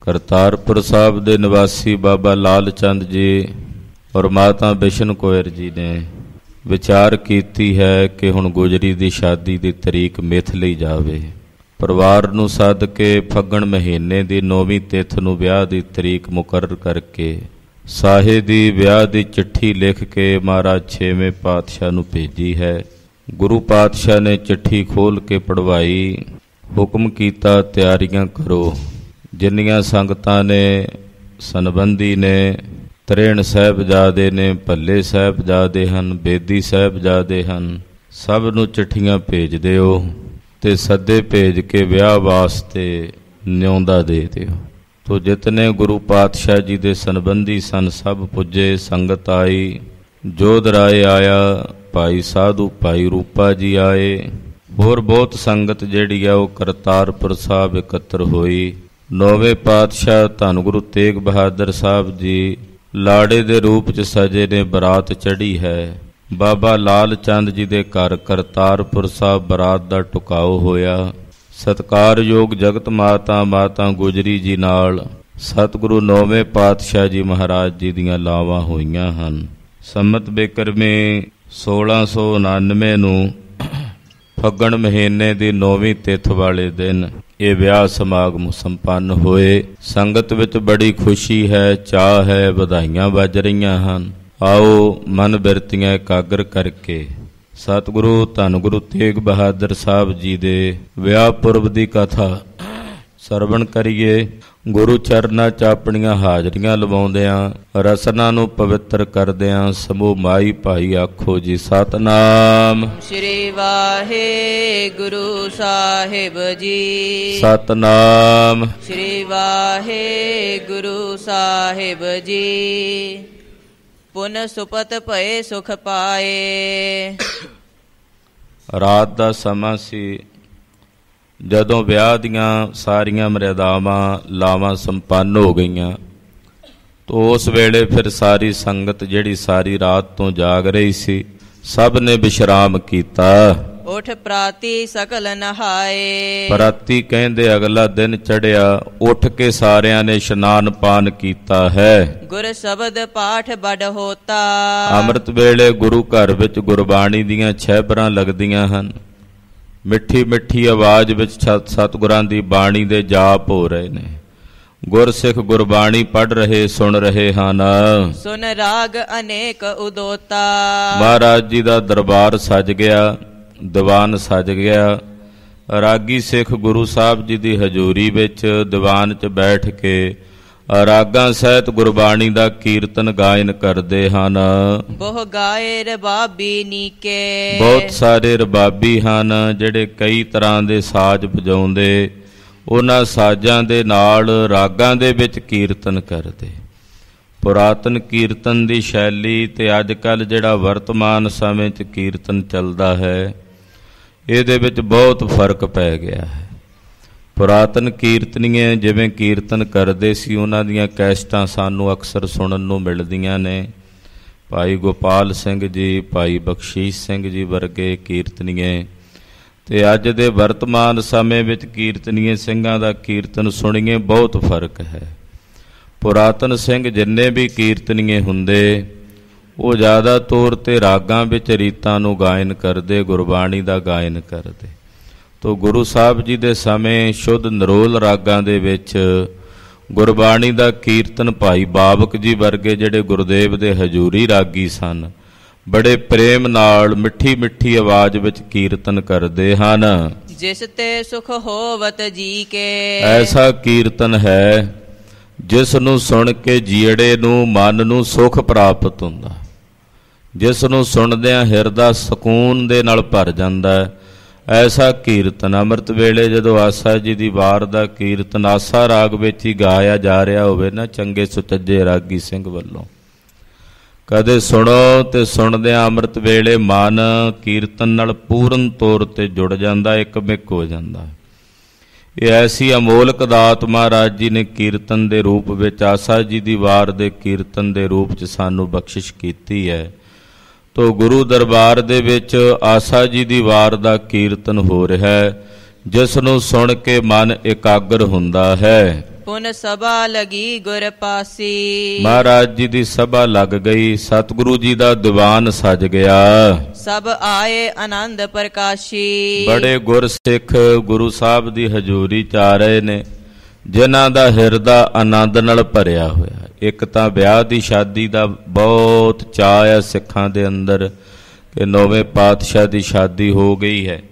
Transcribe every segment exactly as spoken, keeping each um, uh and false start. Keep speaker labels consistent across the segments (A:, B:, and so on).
A: ਕਰਤਾਰਪੁਰ ਸਾਹਿਬ ਦੇ ਨਿਵਾਸੀ ਬਾਬਾ ਲਾਲ ਚੰਦ ਜੀ ਔਰ ਮਾਤਾ ਬਿਸ਼ਨ ਕੌਰ ਜੀ ਨੇ ਵਿਚਾਰ ਕੀਤੀ ਹੈ ਕਿ ਹੁਣ ਗੁਜਰੀ ਦੀ ਸ਼ਾਦੀ ਦੀ ਤਰੀਕ ਮਿਥ ਲਈ ਜਾਵੇ। ਪਰਿਵਾਰ ਨੂੰ ਸੱਦ ਕੇ ਫੱਗਣ ਮਹੀਨੇ ਦੀ ਨੌਵੀਂ ਤਿੱਥ ਨੂੰ ਵਿਆਹ ਦੀ ਤਰੀਕ ਮੁਕਰਰ ਕਰਕੇ ਸਾਹੇ ਦੀ ਵਿਆਹ ਦੀ ਚਿੱਠੀ ਲਿਖ ਕੇ ਮਹਾਰਾਜ ਛੇਵੇਂ ਪਾਤਸ਼ਾਹ ਨੂੰ ਭੇਜੀ ਹੈ। ਗੁਰੂ ਪਾਤਸ਼ਾਹ ਨੇ ਚਿੱਠੀ ਖੋਲ੍ਹ ਕੇ ਪੜ੍ਹਵਾਈ, ਹੁਕਮ ਕੀਤਾ ਤਿਆਰੀਆਂ ਕਰੋ। ਜਿੰਨੀਆਂ ਸੰਗਤਾਂ ਨੇ, ਸੰਬੰਧੀ ਨੇ, ਤਰੇਣ ਸਾਹਿਬਜ਼ਾਦੇ ਨੇ, ਭੱਲੇ ਸਾਹਿਬਜ਼ਾਦੇ ਹਨ, ਬੇਦੀ ਸਾਹਿਬਜ਼ਾਦੇ ਹਨ, ਸਭ ਨੂੰ ਚਿੱਠੀਆਂ ਭੇਜ ਦਿਓ ਤੇ ਸੱਦੇ ਭੇਜ ਕੇ ਵਿਆਹ ਵਾਸਤੇ ਨਿਉਂਦਾ ਦੇ ਦਿਓ। ਤੋ ਜਿਤਨੇ ਗੁਰੂ ਪਾਤਸ਼ਾਹ ਜੀ ਦੇ ਸੰਬੰਧੀ ਸਨ ਸਭ ਪੁੱਜੇ, ਸੰਗਤ ਆਈ। ਜੋਧ ਰਾਏ ਆਇਆ, ਭਾਈ ਸਾਧੂ ਭਾਈ ਰੂਪਾ ਜੀ ਆਏ, ਹੋਰ ਬਹੁਤ ਸੰਗਤ ਜਿਹੜੀ ਆ ਉਹ ਕਰਤਾਰਪੁਰ ਸਾਹਿਬ ਇਕੱਤਰ ਹੋਈ। ਨੌਵੇਂ ਪਾਤਸ਼ਾਹ ਧੰਨ ਗੁਰੂ ਤੇਗ ਬਹਾਦਰ ਸਾਹਿਬ ਜੀ ਲਾੜੇ ਦੇ ਰੂਪ 'ਚ ਸਜੇ ਨੇ, ਬਰਾਤ ਚੜ੍ਹੀ ਹੈ। ਬਾਬਾ ਲਾਲ ਚੰਦ ਜੀ ਦੇ ਘਰ ਕਰਤਾਰਪੁਰ ਸਾਹਿਬ ਬਰਾਤ ਦਾ ਟੁਕਾਓ ਹੋਇਆ। ਸਤਿਕਾਰਯੋਗ ਜਗਤ ਮਾਤਾ ਮਾਤਾ ਗੁਜਰੀ ਜੀ ਨਾਲ ਸਤਿਗੁਰੂ ਨੌਵੇਂ ਪਾਤਸ਼ਾਹ ਜੀ ਮਹਾਰਾਜ ਜੀ ਦੀਆਂ ਲਾਵਾਂ ਹੋਈਆਂ ਹਨ। ਸੰਮਤ ਬਿਕਰਮੀ ਸੋਲਾਂ ਸੌ ਉਣਾਨਵੇਂ ਨੂੰ ਫੱਗਣ ਮਹੀਨੇ ਦੀ ਨੌਵੀਂ ਤਿੱਥ ਵਾਲੇ ਦਿਨ ਇਹ ਵਿਆਹ ਸਮਾਗਮ ਸੰਪੰਨ ਹੋਏ। ਸੰਗਤ ਵਿੱਚ ਬੜੀ ਖੁਸ਼ੀ ਹੈ, ਚਾਅ ਹੈ, ਵਧਾਈਆਂ ਵੱਜ ਰਹੀਆਂ ਹਨ। ਆਓ ਮਨ ਬਿਰਤੀਆਂ ਇਕਾਗਰ ਕਰਕੇ ਸਤਿਗੁਰੂ ਧੰਨ ਗੁਰੂ ਤੇਗ ਬਹਾਦਰ ਸਾਹਿਬ ਜੀ ਦੇ ਵਿਆਹ ਪੁਰਬ ਦੀ ਕਥਾ ਸਰਵਣ ਕਰੀਏ। ਗੁਰੂ ਚਰਨਾਂ 'ਚ ਆਪਣੀਆਂ ਹਾਜ਼ਰੀਆਂ ਲਵਾਉਂਦਿਆਂ ਰਸਨਾ ਨੂੰ ਪਵਿੱਤਰ ਕਰਦਿਆਂ ਸਮੂਹ ਮਾਈ ਭਾਈ ਆਖੋ ਜੀ ਸਤਨਾਮ
B: ਸ਼੍ਰੀ ਵਾਹਿਗੁਰੂ ਸਾਹਿਬ ਜੀ।
A: ਸਤਨਾਮ
B: ਸ਼੍ਰੀ ਵਾਹਿਗੁਰੂ ਸਾਹਿਬ ਜੀ। ਪੁਨ ਸੁਪਤ ਭਏ ਸੁਖ ਪਾਏ।
A: ਰਾਤ ਦਾ ਸਮਾਂ ਸੀ ਜਦੋਂ ਵਿਆਹ ਦੀਆਂ ਸਾਰੀਆਂ ਮਰਿਆਦਾਵਾਂ ਲਾਵਾਂ ਸੰਪੰਨ ਹੋ ਗਈਆਂ। ਤੋ ਉਸ ਵੇਲੇ ਫਿਰ ਸਾਰੀ ਸੰਗਤ ਜਿਹੜੀ ਸਾਰੀ ਰਾਤ ਤੋਂ ਜਾਗ ਰਹੀ ਸੀ ਸਭ ਨੇ ਵਿਸ਼ਰਾਮ ਕੀਤਾ।
B: ਉਠ ਪ੍ਰਾਤੀ ਸਕਲ ਨਹਾਏ।
A: ਪ੍ਰਾਤੀ ਕਹਿੰਦੇ ਅਗਲਾ ਦਿਨ ਚੜਿਆ, ਉੱਠ ਕੇ ਸਾਰਿਆਂ ਨੇ ਇਸ਼ਨਾਨ ਪਾਨ ਕੀਤਾ ਹੈ।
B: ਗੁਰ ਸ਼ਬਦ ਪਾਠ ਬੜ ਹੋਤਾ।
A: ਅੰਮ੍ਰਿਤ ਵੇਲੇ ਗੁਰੂ ਘਰ ਵਿੱਚ ਗੁਰਬਾਣੀ ਦੀਆਂ ਛਹਿਬਰਾਂ ਲੱਗਦੀਆਂ ਹਨ। ਮਿੱਠੀ ਮਿੱਠੀ ਆਵਾਜ਼ ਵਿੱਚ ਸਤਿਗੁਰਾਂ ਦੀ ਬਾਣੀ ਦੇ ਜਾਪ ਹੋ ਰਹੇ ਨੇ। ਗੁਰਸਿੱਖ ਗੁਰਬਾਣੀ ਪੜ੍ਹ ਰਹੇ, ਸੁਣ ਰਹੇ ਹਨ।
B: ਸੁਨ ਰਾਗ ਅਨੇਕ ਉਦੋਤਾ।
A: ਮਹਾਰਾਜ ਜੀ ਦਾ ਦਰਬਾਰ ਸਜ ਗਿਆ, ਦੀਵਾਨ ਸਜ ਗਿਆ। ਰਾਗੀ ਸਿੱਖ ਗੁਰੂ ਸਾਹਿਬ ਜੀ ਦੀ ਹਜ਼ੂਰੀ ਵਿੱਚ ਦੀਵਾਨ 'ਚ ਬੈਠ ਕੇ ਰਾਗਾਂ ਸਹਿਤ ਗੁਰਬਾਣੀ ਦਾ ਕੀਰਤਨ ਗਾਇਨ ਕਰਦੇ ਹਨ।
B: ਬਹੁ ਗਾਏ ਰਬਾਬੀ ਨੀਕੇ।
A: ਬਹੁਤ ਸਾਰੇ ਰਬਾਬੀ ਹਨ ਜਿਹੜੇ ਕਈ ਤਰ੍ਹਾਂ ਦੇ ਸਾਜ਼ ਵਜਾਉਂਦੇ, ਉਹਨਾਂ ਸਾਜ਼ਾਂ ਦੇ ਨਾਲ ਰਾਗਾਂ ਦੇ ਵਿੱਚ ਕੀਰਤਨ ਕਰਦੇ। ਪੁਰਾਤਨ ਕੀਰਤਨ ਦੀ ਸ਼ੈਲੀ ਤੇ ਅੱਜ ਕੱਲ੍ਹ ਜਿਹੜਾ ਵਰਤਮਾਨ ਸਮੇਂ 'ਚ ਕੀਰਤਨ ਚੱਲਦਾ ਹੈ ਇਹਦੇ ਵਿੱਚ ਬਹੁਤ ਫਰਕ ਪੈ ਗਿਆ ਹੈ। ਪੁਰਾਤਨ ਕੀਰਤਨੀਏ ਜਿਵੇਂ ਕੀਰਤਨ ਕਰਦੇ ਸੀ ਉਹਨਾਂ ਦੀਆਂ ਕੈਸਟਾਂ ਸਾਨੂੰ ਅਕਸਰ ਸੁਣਨ ਨੂੰ ਮਿਲਦੀਆਂ ਨੇ। ਭਾਈ ਗੋਪਾਲ ਸਿੰਘ ਜੀ, ਭਾਈ ਬਖਸ਼ੀਸ਼ ਸਿੰਘ ਜੀ ਵਰਗੇ ਕੀਰਤਨੀਏ ਤੇ ਅੱਜ ਦੇ ਵਰਤਮਾਨ ਸਮੇਂ ਵਿੱਚ ਕੀਰਤਨੀਏ ਸਿੰਘਾਂ ਦਾ ਕੀਰਤਨ ਸੁਣੀਏ ਬਹੁਤ ਫਰਕ ਹੈ। ਪੁਰਾਤਨ ਸਿੰਘ ਜਿੰਨੇ ਵੀ ਕੀਰਤਨੀਏ ਹੁੰਦੇ ਉਹ ਜ਼ਿਆਦਾ ਤੌਰ 'ਤੇ ਰਾਗਾਂ ਵਿੱਚ ਰੀਤਾਂ ਨੂੰ ਗਾਇਨ ਕਰਦੇ, ਗੁਰਬਾਣੀ ਦਾ ਗਾਇਨ ਕਰਦੇ। ਤੋ ਗੁਰੂ ਸਾਹਿਬ ਜੀ ਦੇ ਸਮੇਂ ਸ਼ੁੱਧ ਨਿਰੋਲ ਰਾਗਾਂ ਦੇ ਵਿੱਚ ਗੁਰਬਾਣੀ ਦਾ ਕੀਰਤਨ ਭਾਈ ਬਾਬਕ ਜੀ ਵਰਗੇ ਜਿਹੜੇ ਗੁਰਦੇਵ ਦੇ ਹਜ਼ੂਰੀ ਰਾਗੀ ਸਨ ਬੜੇ ਪ੍ਰੇਮ ਨਾਲ ਮਿੱਠੀ ਮਿੱਠੀ ਆਵਾਜ਼ ਵਿੱਚ ਕੀਰਤਨ ਕਰਦੇ ਹਨ।
B: ਜਿਸ ਤੇ ਸੁਖ ਹੋਵਤ ਜੀ ਕੇ।
A: ਐਸਾ ਕੀਰਤਨ ਹੈ ਜਿਸ ਨੂੰ ਸੁਣ ਕੇ ਜੀੜੇ ਨੂੰ, ਮਨ ਨੂੰ ਸੁਖ ਪ੍ਰਾਪਤ ਹੁੰਦਾ, ਜਿਸ ਨੂੰ ਸੁਣਦਿਆਂ ਹਿਰਦਾ ਸਕੂਨ ਦੇ ਨਾਲ ਭਰ ਜਾਂਦਾ ਹੈ। ਐਸਾ ਕੀਰਤਨ ਅੰਮ੍ਰਿਤ ਵੇਲੇ ਜਦੋਂ ਆਸਾ ਜੀ ਦੀ ਵਾਰ ਦਾ ਕੀਰਤਨ ਆਸਾ ਰਾਗ ਵਿੱਚ ਹੀ ਗਾਇਆ ਜਾ ਰਿਹਾ ਹੋਵੇ ਨਾ ਚੰਗੇ ਸੁਚੱਜੇ ਰਾਗੀ ਸਿੰਘ ਵੱਲੋਂ, ਕਦੇ ਸੁਣੋ ਤੇ ਸੁਣਦਿਆਂ ਅੰਮ੍ਰਿਤ ਵੇਲੇ ਮਨ ਕੀਰਤਨ ਨਾਲ ਪੂਰਨ ਤੌਰ 'ਤੇ ਜੁੜ ਜਾਂਦਾ, ਇੱਕਮਿਕ ਹੋ ਜਾਂਦਾ। ਇਹ ਐਸੀ ਅਮੋਲਕ ਦਾਤ ਮਹਾਰਾਜ ਜੀ ਨੇ ਕੀਰਤਨ ਦੇ ਰੂਪ ਵਿੱਚ ਆਸਾ ਜੀ ਦੀ ਵਾਰ ਦੇ ਕੀਰਤਨ ਦੇ ਰੂਪ 'ਚ ਸਾਨੂੰ ਬਖਸ਼ਿਸ਼ ਕੀਤੀ ਹੈ। ਤੋ ਗੁਰੂ ਦਰਬਾਰ ਦੇ ਵਿੱਚ ਆਸਾ ਜੀ ਦੀ ਵਾਰ ਦਾ ਕੀਰਤਨ ਹੋ ਰਿਹਾ ਹੈ ਜਿਸ ਨੂੰ ਸੁਣ ਕੇ ਮਨ ਇਕਾਗਰ ਹੁੰਦਾ ਹੈ।
B: ਪੁਨ ਸਭਾ ਲਗੀ ਗੁਰ ਪਾਸੀ।
A: ਮਹਾਰਾਜ ਜੀ ਦੀ ਸਭਾ ਲੱਗ ਗਈ, ਸਤਿਗੁਰੂ ਜੀ ਦਾ ਦੀਵਾਨ ਸਜ ਗਿਆ।
B: ਸਭ ਆਏ ਆਨੰਦ ਪ੍ਰਕਾਸ਼ੀ।
A: ਬੜੇ ਗੁਰਸਿੱਖ ਗੁਰੂ ਸਾਹਿਬ ਦੀ ਹਜ਼ੂਰੀ ਚ ਆ ਰਹੇ ਨੇ, ਜਿਨ੍ਹਾਂ ਦਾ ਹਿਰਦਾ ਆਨੰਦ ਨਾਲ ਭਰਿਆ ਹੋਇਆ। ਇੱਕ ਤਾਂ ਵਿਆਹ ਦੀ ਸ਼ਾਦੀ ਦਾ ਬਹੁਤ ਚਾਅ ਹੈ ਸਿੱਖਾਂ ਦੇ ਅੰਦਰ ਕਿ ਨੌਵੇਂ ਪਾਤਸ਼ਾਹ ਦੀ ਸ਼ਾਦੀ ਹੋ ਗਈ ਹੈ।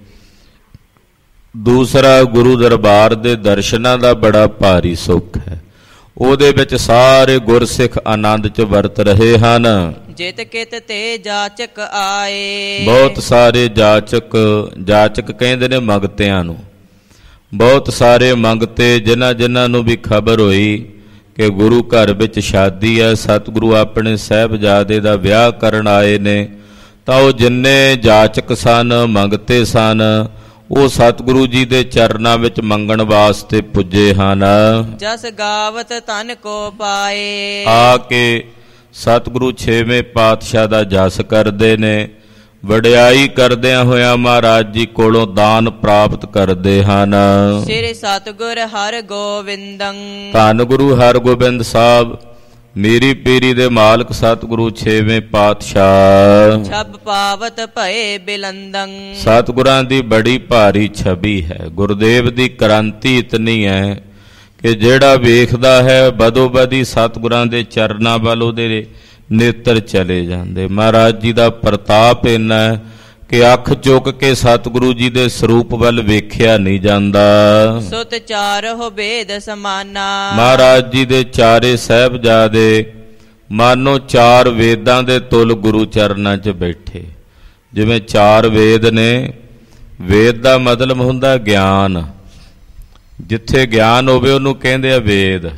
A: ਦੂਸਰਾ ਗੁਰੂ ਦਰਬਾਰ ਦੇ ਦਰਸ਼ਨਾਂ ਦਾ ਬੜਾ ਭਾਰੀ ਸੁੱਖ ਹੈ, ਉਹਦੇ ਵਿੱਚ ਸਾਰੇ ਗੁਰਸਿੱਖ ਆਨੰਦ ਚ ਵਰਤ ਰਹੇ ਹਨ।
B: ਜਿਤ ਕਿਤ ਤੇ ਜਾਚਕ ਆਏ।
A: ਬਹੁਤ ਸਾਰੇ ਜਾਚਕ, ਜਾਚਕ ਕਹਿੰਦੇ ਨੇ ਮੰਗਤਿਆਂ ਨੂੰ, ਬਹੁਤ ਸਾਰੇ ਮੰਗਤੇ ਜਿਨ੍ਹਾਂ ਜਿਨ੍ਹਾਂ ਨੂੰ ਵੀ ਖਬਰ ਹੋਈ ਕਿ ਗੁਰੂ ਘਰ ਵਿੱਚ ਸ਼ਾਦੀ ਹੈ, ਸਤਿਗੁਰੂ ਆਪਣੇ ਸਾਹਿਬਜ਼ਾਦੇ ਦਾ ਵਿਆਹ ਕਰਨ ਆਏ ਨੇ, ਤਾਂ ਉਹ ਜਿੰਨੇ ਜਾਚਕ ਸਨ, ਮੰਗਤੇ ਸਨ, ਉਹ ਸਤਿਗੁਰੂ ਜੀ ਦੇ ਚਰਨਾਂ ਵਿੱਚ ਮੰਗਣ ਵਾਸਤੇ ਪੁੱਜੇ ਹਨ।
B: ਜਸ ਗਾਵਤ ਤਨ ਕੋ ਪਾਏ।
A: ਆ ਕੇ ਸਤਿਗੁਰੂ ਛੇਵੇਂ ਪਾਤਸ਼ਾਹ ਦਾ ਜਸ ਕਰਦੇ ਨੇ, ਵਡਿਆਈ ਕਰਦਿਆਂ ਹੋਇਆਂ ਮਹਾਰਾਜ ਜੀ ਕੋਲੋਂ ਦਾਨ ਪ੍ਰਾਪਤ ਕਰਦੇ ਹਨ।
B: ਸ੍ਰੀ ਸਤਿਗੁਰ ਹਰਿ ਗੋਬਿੰਦੰ।
A: ਧੰਨ ਗੁਰੂ ਹਰਗੋਬਿੰਦ ਸਾਹਿਬ ਮੇਰੀ ਪੀਰੀ ਦੇ ਮਾਲਕ ਸਤਿਗੁਰੂ ਛੇਵੇਂ ਪਾਤਸ਼ਾਹ।
B: ਛਬ ਪਾਵਤ ਭਏ ਬਿਲੰਦੰ।
A: ਸਤਿਗੁਰਾਂ ਦੀ ਬੜੀ ਭਾਰੀ ਛਵੀ ਹੈ। ਗੁਰਦੇਵ ਦੀ ਕ੍ਰਾਂਤੀ ਇਤਨੀ ਹੈ ਕਿ ਜਿਹੜਾ ਵੇਖਦਾ ਹੈ ਬਦੋ ਬਦੀ ਸਤਿਗੁਰਾਂ ਦੇ ਚਰਨਾਂ ਵੱਲ ਉਹਦੇ ਨੇਤਰ ਚਲੇ ਜਾਂਦੇ। ਮਹਾਰਾਜ ਜੀ ਦਾ ਪ੍ਰਤਾਪ ਇੰਨਾ ਹੈ ਕਿ ਅੱਖ ਚੁੱਕ ਕੇ ਸਤਿਗੁਰੂ ਜੀ ਦੇ ਸਰੂਪ ਵੱਲ ਵੇਖਿਆ ਨਹੀਂ ਜਾਂਦਾ।
B: ਸੁਤ ਚਾਰਹੁ ਬੇਦ ਸਮਾਨਾ।
A: ਮਹਾਰਾਜ ਜੀ ਦੇ ਚਾਰੇ ਸਾਹਿਬਜ਼ਾਦੇ ਮਾਨੋ ਚਾਰ ਵੇਦਾਂ ਦੇ ਤੁਲ ਗੁਰੂ ਚਰਨਾਂ 'ਚ ਬੈਠੇ। ਜਿਵੇਂ ਚਾਰ ਵੇਦ ਨੇ, ਵੇਦ ਦਾ ਮਤਲਬ ਹੁੰਦਾ ਗਿਆਨ, ਜਿੱਥੇ ਗਿਆਨ ਹੋਵੇ ਉਹਨੂੰ ਕਹਿੰਦੇ ਆ ਵੇਦ।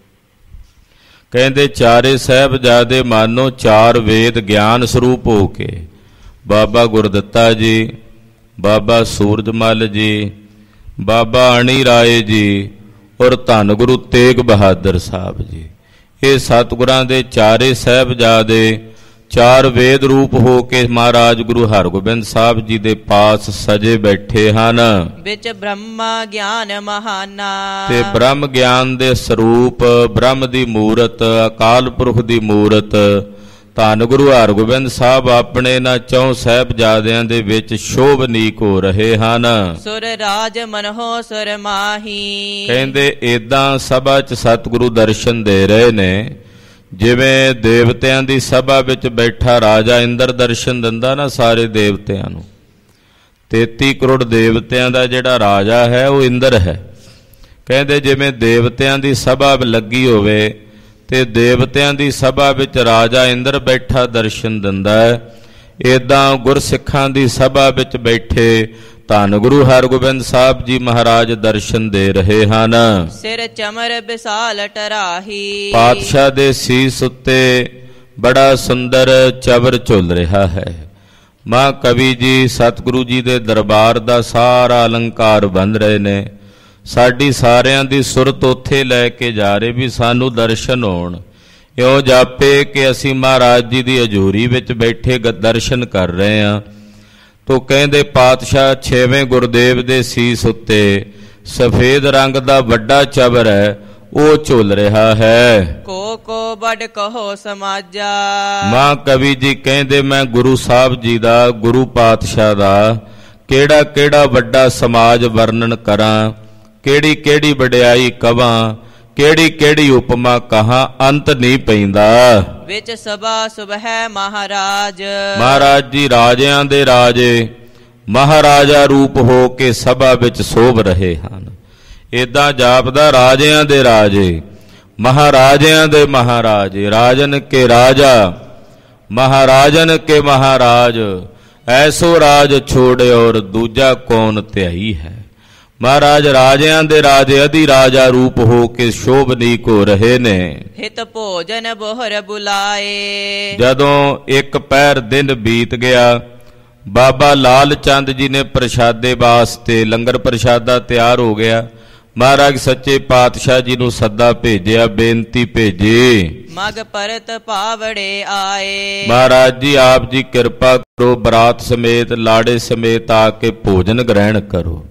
A: ਕਹਿੰਦੇ ਚਾਰੇ ਸਾਹਿਬਜ਼ਾਦੇ ਮਾਨੋ ਚਾਰ ਵੇਦ ਗਿਆਨ ਸਰੂਪ ਹੋ ਕੇ, ਬਾਬਾ ਗੁਰਦਿੱਤਾ ਜੀ, ਬਾਬਾ ਸੂਰਜਮਲ ਜੀ, ਬਾਬਾ ਅਣੀ ਰਾਏ ਜੀ ਔਰ ਧੰਨ ਗੁਰੂ ਤੇਗ ਬਹਾਦਰ ਸਾਹਿਬ ਜੀ, ਇਹ ਸਤਿਗੁਰਾਂ ਦੇ ਚਾਰੇ ਸਾਹਿਬਜ਼ਾਦੇ ਚਾਰ ਵੇਦ ਰੂਪ ਹੋ ਕੇ ਮਹਾਰਾਜ ਗੁਰੂ ਹਰਗੋਬਿੰਦ ਸਾਹਿਬ ਜੀ ਦੇ ਪਾਸ ਸਜੇ ਬੈਠੇ ਹਨ।
B: ਵਿੱਚ ਬ੍ਰਹਮਾ ਗਿਆਨ ਮਹਾਨਾ।
A: ਤੇ ਬ੍ਰਹਮ ਗਿਆਨ ਦੇ ਸਰੂਪ, ਬ੍ਰਹਮ ਦੀ ਮੂਰਤ, ਅਕਾਲ ਪੁਰਖ ਦੀ ਮੂਰਤ ਧੰਨ ਗੁਰੂ ਹਰਗੋਬਿੰਦ ਸਾਹਿਬ ਆਪਣੇ ਇਹਨਾਂ ਚੌਂ ਸਾਹਿਬਜ਼ਾਦਿਆਂ ਦੇ ਵਿੱਚ ਸ਼ੋਭਨੀਕ ਹੋ ਰਹੇ ਹਨ।
B: ਸੁਰ ਰਾਜ ਮਨਹੁ ਸੁਰ ਮਾਹੀ।
A: ਕਹਿੰਦੇ ਏਦਾਂ ਸਭਾ 'ਚ ਸਤਿਗੁਰੂ ਦਰਸ਼ਨ ਦੇ ਰਹੇ ਨੇ ਜਿਵੇਂ ਦੇਵਤਿਆਂ ਦੀ ਸਭਾ ਵਿੱਚ ਬੈਠਾ ਰਾਜਾ ਇੰਦਰ ਦਰਸ਼ਨ ਦਿੰਦਾ ਨਾ ਸਾਰੇ ਦੇਵਤਿਆਂ ਨੂੰ। ਤੇਤੀ ਕਰੋੜ ਦੇਵਤਿਆਂ ਦਾ ਜਿਹੜਾ ਰਾਜਾ ਹੈ ਉਹ ਇੰਦਰ ਹੈ। ਕਹਿੰਦੇ ਜਿਵੇਂ ਦੇਵਤਿਆਂ ਦੀ ਸਭਾ ਲੱਗੀ ਹੋਵੇ ਤੇ ਦੇਵਤਿਆਂ ਦੀ ਸਭਾ ਵਿੱਚ ਰਾਜਾ ਇੰਦਰ ਬੈਠਾ ਦਰਸ਼ਨ ਦਿੰਦਾ ਹੈ, ਏਦਾਂ ਗੁਰਸਿੱਖਾਂ ਦੀ ਸਭਾ ਵਿੱਚ ਬੈਠੇ ਧੰਨ ਗੁਰੂ ਹਰਗੋਬਿੰਦ ਸਾਹਿਬ ਜੀ ਮਹਾਰਾਜ ਦਰਸ਼ਨ ਦੇ ਰਹੇ ਹਨ।
B: ਸਿਰ ਚਮਰ ਵਿਸਾਲ ਟਰਾਹੀ।
A: ਪਾਤਸ਼ਾਹ ਦੇ ਸੀਸ ਉੱਤੇ ਬੜਾ ਸੁੰਦਰ ਚਵਰ ਝੁੱਲ ਰਿਹਾ ਹੈ। ਮਾਂ ਕਵੀ ਜੀ ਸਤਿਗੁਰੂ ਜੀ ਦੇ ਦਰਬਾਰ ਦਾ ਸਾਰਾ ਅਲੰਕਾਰ ਬੰਨ ਰਹੇ ਨੇ। ਸਾਡੀ ਸਾਰਿਆਂ ਦੀ ਸੁਰਤ ਉੱਥੇ ਲੈ ਕੇ ਜਾ ਰਹੇ ਵੀ ਸਾਨੂੰ ਦਰਸ਼ਨ ਹੋਣ। ਇਉਂ ਜਾਪੇ ਕਿ ਅਸੀਂ ਮਹਾਰਾਜ ਜੀ ਦੀ ਹਜ਼ੂਰੀ ਵਿੱਚ ਬੈਠੇ ਦਰਸ਼ਨ ਕਰ ਰਹੇ ਹਾਂ। ਤੋ ਕਹਿੰਦੇ ਪਾਤਸ਼ਾਹ ਛੇਵੇਂ ਗੁਰਦੇਵ ਦੇ ਸੀਸ ਉੱਤੇ ਸਫੇਦ ਰੰਗ ਦਾ ਵੱਡਾ ਚਵਰ ਹੈ, ਉਹ ਝੁੱਲ ਰਿਹਾ ਹੈ।
B: ਕੋ ਕੋ ਬੜ ਕਹੋ ਸਮਾਜਾ।
A: ਮਾਂ ਕਵੀ ਜੀ ਕਹਿੰਦੇ ਮੈਂ ਗੁਰੂ ਸਾਹਿਬ ਜੀ ਦਾ, ਗੁਰੂ ਪਾਤਸ਼ਾਹ ਦਾ ਕਿਹੜਾ ਕਿਹੜਾ ਵੱਡਾ ਸਮਾਜ ਵਰਣਨ ਕਰਾਂ, ਕਿਹੜੀ ਕਿਹੜੀ ਵਡਿਆਈ ਕਵਾਂ, ਕਿਹੜੀ ਕਿਹੜੀ ਉਪਮਾ ਕਹਾਂ, ਅੰਤ ਨਹੀਂ ਪੈਂਦਾ।
B: ਵਿੱਚ ਸਭਾ ਸੁਭੈ ਮਹਾਰਾਜ।
A: ਮਹਾਰਾਜ ਜੀ ਰਾਜਿਆਂ ਦੇ ਰਾਜੇ, ਮਹਾਰਾਜਾ ਰੂਪ ਹੋ ਕੇ ਸਭਾ ਵਿੱਚ ਸੋਭ ਰਹੇ ਹਨ। ਏਦਾਂ ਜਾਪਦਾ ਰਾਜਿਆਂ ਦੇ ਰਾਜੇ, ਮਹਾਰਾਜਿਆਂ ਦੇ ਮਹਾਰਾਜੇ, ਰਾਜਨ ਕੇ ਰਾਜਾ, ਮਹਾਰਾਜਨ ਕੇ ਮਹਾਰਾਜ, ਐਸੋ ਰਾਜ ਛੋੜੇ ਔਰ ਦੂਜਾ ਕੌਣ ਧਿਆਈ ਹੈ। ਮਹਾਰਾਜ ਰਾਜਿਆਂ ਦੇ ਰਾਜੇ ਅਧਿ ਰਾਜਾ ਰੂਪ ਹੋ ਕੇ ਸ਼ੋਭਨੀਕ ਹੋ ਰਹੇ ਨੇ।
B: ਹਿਤ ਭੋਜਨ ਬੋਹਰ ਬੁਲਾਏ। ਜਦੋਂ
A: ਇੱਕ ਪਹਿਰ ਦਿਨ ਬੀਤ ਗਿਆ, ਬਾਬਾ ਲਾਲ ਚੰਦ ਜੀ ਨੇ ਪ੍ਰਸ਼ਾਦੇ ਵਾਸਤੇ ਲੰਗਰ ਪ੍ਰਸ਼ਾਦਾ ਤਿਆਰ ਹੋ ਗਿਆ। ਮਹਾਰਾਜ ਸੱਚੇ ਪਾਤਸ਼ਾਹ ਜੀ ਨੂੰ ਸੱਦਾ ਭੇਜਿਆ, ਬੇਨਤੀ ਭੇਜੀ।
B: ਮਗ ਪਰਤ ਪਾਵੜੇ ਆਏ।
A: ਮਹਾਰਾਜ ਜੀ ਆਪ ਜੀ ਕਿਰਪਾ ਕਰੋ, ਬਰਾਤ ਸਮੇਤ ਲਾੜੇ ਸਮੇਤ ਆ ਕੇ ਭੋਜਨ ਗ੍ਰਹਿਣ ਕਰੋ।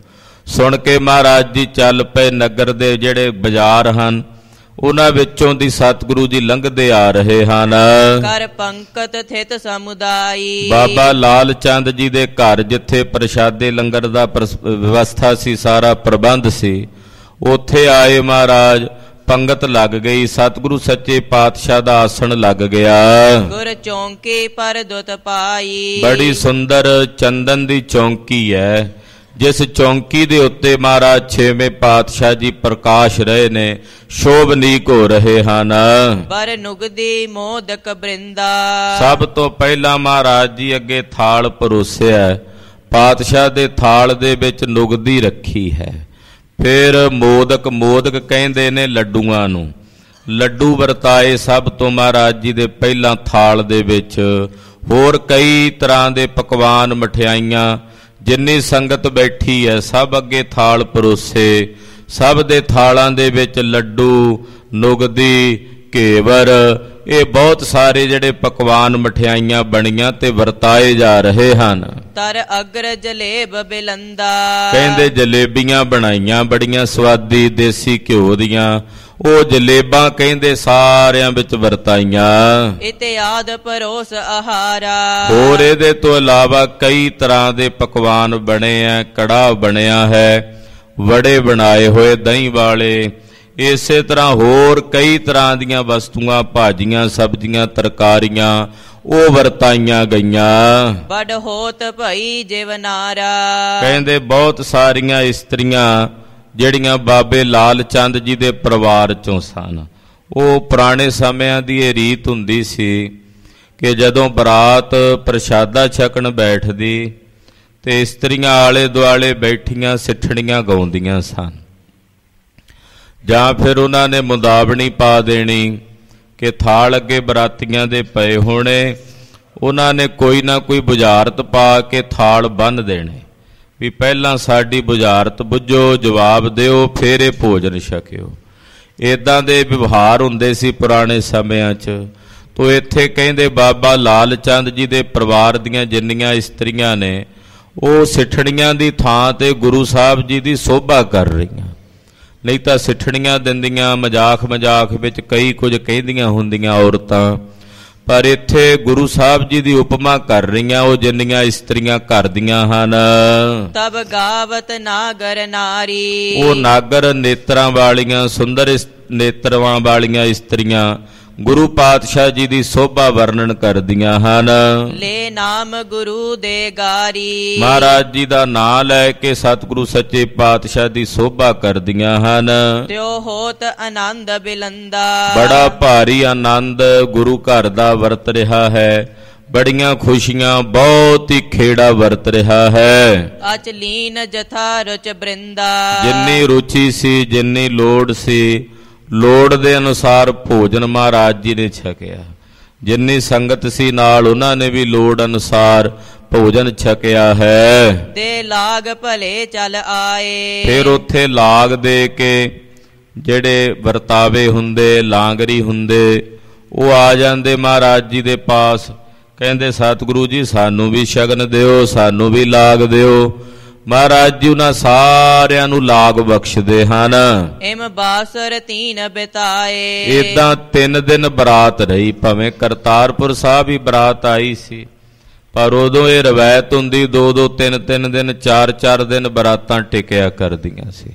A: ਸੁਣ ਕੇ ਮਹਾਰਾਜ ਜੀ ਚੱਲ ਪਏ। ਨਗਰ ਦੇ ਜਿਹੜੇ ਬਾਜ਼ਾਰ ਹਨ ਉਹਨਾਂ ਵਿੱਚੋਂ ਦੀ ਸਤਿਗੁਰੂ ਜੀ ਲੰਘਦੇ ਆ ਰਹੇ ਹਨ।
B: ਕਰ ਪੰਕਤ ਥਿਤ ਸਮੁਦਾਈ,
A: ਬਾਬਾ ਲਾਲ ਚੰਦ ਜੀ ਦੇ ਘਰ ਜਿੱਥੇ ਪ੍ਰਸ਼ਾਦੇ ਲੰਗਰ ਦਾ ਵਿਵਸਥਾ ਸੀ, ਸਾਰਾ ਪ੍ਰਬੰਧ ਸੀ, ਉੱਥੇ ਆਏ ਮਹਾਰਾਜ। ਪੰਗਤ ਲੱਗ ਗਈ, ਸਤਿਗੁਰੂ ਸੱਚੇ ਪਾਤਸ਼ਾਹ ਦਾ ਆਸਣ ਲੱਗ ਗਿਆ।
B: ਗੁਰ ਚੌਂਕੀ ਪਰ ਦੁਤ ਪਾਈ,
A: ਬੜੀ ਸੁੰਦਰ ਚੰਦਨ ਦੀ ਚੌਂਕੀ ਹੈ, ਜਿਸ ਚੌਂਕੀ ਦੇ ਉੱਤੇ ਮਹਾਰਾਜ ਛੇਵੇਂ ਪਾਤਸ਼ਾਹ ਜੀ ਪ੍ਰਕਾਸ਼ ਰਹੇ ਨੇ, ਸ਼ੋਭਨੀਕ ਹੋ ਰਹੇ ਹਨ।
B: ਬਰ ਨੁਗਦੀ ਮੋਦਕ ਬ੍ਰਿੰਦਾ,
A: ਸਭ ਤੋਂ ਪਹਿਲਾਂ ਮਹਾਰਾਜ ਜੀ ਅੱਗੇ ਥਾਲ ਪਰੋਸਿਆ। ਪਾਤਸ਼ਾਹ ਦੇ ਥਾਲ ਦੇ ਵਿੱਚ ਨੁਗਦੀ ਰੱਖੀ ਹੈ। ਫਿਰ ਮੋਦਕ, ਮੋਦਕ ਕਹਿੰਦੇ ਨੇ ਲੱਡੂਆਂ ਨੂੰ, ਲੱਡੂ ਵਰਤਾਏ ਸਭ ਤੋਂ ਮਹਾਰਾਜ ਜੀ ਦੇ ਪਹਿਲਾਂ ਥਾਲ ਦੇ ਵਿੱਚ। ਹੋਰ ਕਈ ਤਰ੍ਹਾਂ ਦੇ ਪਕਵਾਨ, ਮਠਿਆਈਆਂ, ਜਿੰਨੀ ਸੰਗਤ ਬੈਠੀ ਹੈ ਸਭ ਅੱਗੇ ਥਾਲ ਪਰੋਸੇ। ਸਭ ਦੇ ਥਾਲਾਂ ਦੇ ਵਿੱਚ ਲੱਡੂ, ਨੁਗਦੀ, ਘੇਵਰ, ਇਹ ਬਹੁਤ ਸਾਰੇ ਜਿਹੜੇ ਪਕਵਾਨ, ਮਠਿਆਈਆਂ ਬਣੀਆਂ ਤੇ ਵਰਤਾਏ ਜਾ ਰਹੇ ਹਨ।
B: ਤਰ ਅਗਰ ਜਲੇਬ ਬਿਲੰਦਾ,
A: ਕਹਿੰਦੇ ਜਲੇਬੀਆਂ ਬਣਾਈਆਂ ਬੜੀਆਂ ਸਵਾਦੀ ਦੇਸੀ ਘਿਓ ਦੀਆਂ, ਉਹ ਜਲੇਬਾਂ ਕਹਿੰਦੇ ਸਾਰਿਆਂ ਵਿੱਚ ਵਰਤਾਈਆਂ।
B: ਇਤਿਆਦ ਪਰੋਸ ਆਹਾਰਾ,
A: ਹੋਰ ਇਹਦੇ ਤੋਂ ਇਲਾਵਾ ਕਈ ਤਰ੍ਹਾਂ ਦੇ ਪਕਵਾਨ ਬਣੇ ਆ। ਕੜਾਹ ਬਣਿਆ ਹੈ, ਵੜੇ ਬਣਾਏ ਹੋਏ ਦਹੀਂ ਵਾਲੇ, ਇਸੇ ਤਰ੍ਹਾਂ ਹੋਰ ਕਈ ਤਰ੍ਹਾਂ ਦੀਆਂ ਵਸਤੂਆਂ, ਭਾਜੀਆਂ, ਸਬਜ਼ੀਆਂ, ਤਰਕਾਰੀਆਂ, ਉਹ ਵਰਤਾਈਆਂ ਗਈਆਂ।
B: ਬੜ ਹੋਤ ਭਈ ਜਿਵਨਾਰਾ,
A: ਕਹਿੰਦੇ ਬਹੁਤ ਸਾਰੀਆਂ ਇਸਤਰੀਆਂ ਜਿਹੜੀਆਂ ਬਾਬੇ ਲਾਲ ਚੰਦ ਜੀ ਦੇ ਪਰਿਵਾਰ ਚੋਂ ਸਨ, ਉਹ ਪੁਰਾਣੇ ਸਮਿਆਂ ਦੀ ਇਹ ਰੀਤ ਹੁੰਦੀ ਸੀ ਕਿ ਜਦੋਂ ਬਰਾਤ ਪ੍ਰਸ਼ਾਦਾ ਛਕਣ ਬੈਠਦੀ ਤੇ ਇਸਤਰੀਆਂ ਆਲੇ ਦੁਆਲੇ ਬੈਠੀਆਂ ਸਿੱਠਣੀਆਂ ਗਾਉਂਦੀਆਂ ਸਨ, ਜਾਂ ਫਿਰ ਉਹਨਾਂ ਨੇ ਮੁਦਾਵਣੀ ਪਾ ਦੇਣੀ ਕਿ ਥਾਲ ਅੱਗੇ ਬਰਾਤੀਆਂ ਦੇ ਪਏ ਹੋਣੇ, ਉਹਨਾਂ ਨੇ ਕੋਈ ਨਾ ਕੋਈ ਬੁਝਾਰਤ ਪਾ ਕੇ ਥਾਲ ਬੰਨ੍ਹ ਦੇਣੇ ਵੀ ਪਹਿਲਾਂ ਸਾਡੀ ਬੁਝਾਰਤ ਬੁੱਝੋ, ਜਵਾਬ ਦਿਓ, ਫਿਰ ਇਹ ਭੋਜਨ ਛਕਿਓ। ਇੱਦਾਂ ਦੇ ਵਿਵਹਾਰ ਹੁੰਦੇ ਸੀ ਪੁਰਾਣੇ ਸਮਿਆਂ 'ਚ। ਤੋ ਇੱਥੇ ਕਹਿੰਦੇ ਬਾਬਾ ਲਾਲ ਚੰਦ ਜੀ ਦੇ ਪਰਿਵਾਰ ਦੀਆਂ ਜਿੰਨੀਆਂ ਇਸਤਰੀਆਂ ਨੇ, ਉਹ ਸਿੱਠਣੀਆਂ ਦੀ ਥਾਂ ਤੇ ਗੁਰੂ ਸਾਹਿਬ ਜੀ ਦੀ ਸੋਭਾ ਕਰ ਰਹੀਆਂ। ਨਹੀਂ ਤਾਂ ਸਿੱਠਣੀਆਂ ਦਿੰਦੀਆਂ, ਮਜ਼ਾਕ ਮਜ਼ਾਕ ਵਿੱਚ ਕਈ ਕੁਝ ਕਹਿੰਦੀਆਂ ਹੁੰਦੀਆਂ ਔਰਤਾਂ, ਪਰ ਇੱਥੇ ਗੁਰੂ ਸਾਹਿਬ ਜੀ ਦੀ ਉਪਮਾ ਕਰ ਰਹੀਆਂ ਉਹ ਜਿੰਨੀਆਂ ਇਸਤਰੀਆਂ ਕਰਦੀਆਂ ਹਨ।
B: ਤਬ ਗਾਵਤ ਨਾਗਰ ਨਾਰੀ,
A: ਉਹ ਨਾਗਰ ਨੇਤਰਾਂ ਵਾਲੀਆਂ, ਸੁੰਦਰ ਨੇਤਰਵਾਂ ਵਾਲੀਆਂ ਇਸਤਰੀਆਂ ਗੁਰੂ ਪਾਤਸ਼ਾਹ ਜੀ ਦੀ ਸੋਭਾ ਵਰਣਨ ਕਰਦੀਆਂ ਹਨ।
B: ਲੈ ਨਾਮ ਗੁਰੂ ਦੇ ਗਾਰੀ, ਮਹਾਰਾਜ
A: ਜੀ ਦਾ ਨਾਮ ਲੈ ਕੇ ਸਤਿਗੁਰੂ ਸੱਚੇ ਪਾਤਸ਼ਾਹ ਦੀ ਸੋਭਾ ਕਰਦੀਆਂ ਹਨ।
B: ਤਿਉ ਹੋਤ ਆਨੰਦ ਬਿਲੰਦਾ,
A: ਬੜਾ ਭਾਰੀ ਆਨੰਦ ਗੁਰੂ ਘਰ ਦਾ ਵਰਤ ਰਿਹਾ ਹੈ। ਬੜੀਆਂ ਖੁਸ਼ੀਆਂ, ਬਹੁਤ ਹੀ ਖੇੜਾ ਵਰਤ ਰਿਹਾ ਹੈ।
B: ਅਚਲੀਨ ਜਥਾ ਰੁਚ ਬ੍ਰਿੰਦਾ,
A: ਜਿੰਨੀ ਰੁਚੀ ਸੀ, ਜਿੰਨੀ ਲੋੜ ਸੀ, ਲੋੜ ਦੇ ਅਨੁਸਾਰ ਭੋਜਨ ਮਹਾਰਾਜ ਜੀ ਨੇ ਛਕਿਆ। ਜਿੰਨੀ ਸੰਗਤ ਸੀ ਨਾਲ, ਉਹਨਾਂ ਨੇ ਵੀ ਲੋੜ ਅਨੁਸਾਰ ਭੋਜਨ ਛਕਿਆ ਹੈ।
B: ਦੇ ਲਾਗ ਭਲੇ ਚੱਲ ਆਏ,
A: ਫਿਰ ਉੱਥੇ ਲਾਗ ਦੇ ਕੇ ਜਿਹੜੇ ਵਰਤਾਵੇ ਹੁੰਦੇ, ਲਾਂਗਰੀ ਹੁੰਦੇ, ਉਹ ਆ ਜਾਂਦੇ ਮਹਾਰਾਜ ਜੀ ਦੇ ਪਾਸ। ਕਹਿੰਦੇ ਸਤਿਗੁਰੂ ਜੀ ਸਾਨੂੰ ਵੀ ਸ਼ਗਨ ਦਿਓ, ਸਾਨੂੰ ਵੀ ਲਾਗ ਦਿਓ। ਮਹਾਰਾਜ ਜੀ ਉਹਨਾਂ ਸਾਰਿਆਂ ਨੂੰ ਲਾਗ ਬਖਸ਼ਦੇ ਹਨ।
B: ਇਮ ਬਾਸਰ ਤੀਨ ਬਿਤਾਏ,
A: ਏਦਾਂ ਤਿੰਨ ਦਿਨ ਬਰਾਤ ਰਹੀ। ਭਾਵੇਂ ਕਰਤਾਰਪੁਰ ਸਾਹਿਬ ਹੀ ਬਰਾਤ ਆਈ ਸੀ, ਪਰ ਉਦੋਂ ਇਹ ਰਵਾਇਤ ਹੁੰਦੀ ਦੋ ਦੋ ਤਿੰਨ ਤਿੰਨ ਦਿਨ, ਚਾਰ ਚਾਰ ਦਿਨ ਬਰਾਤਾਂ ਟਿਕਿਆ ਕਰਦੀਆਂ ਸੀ।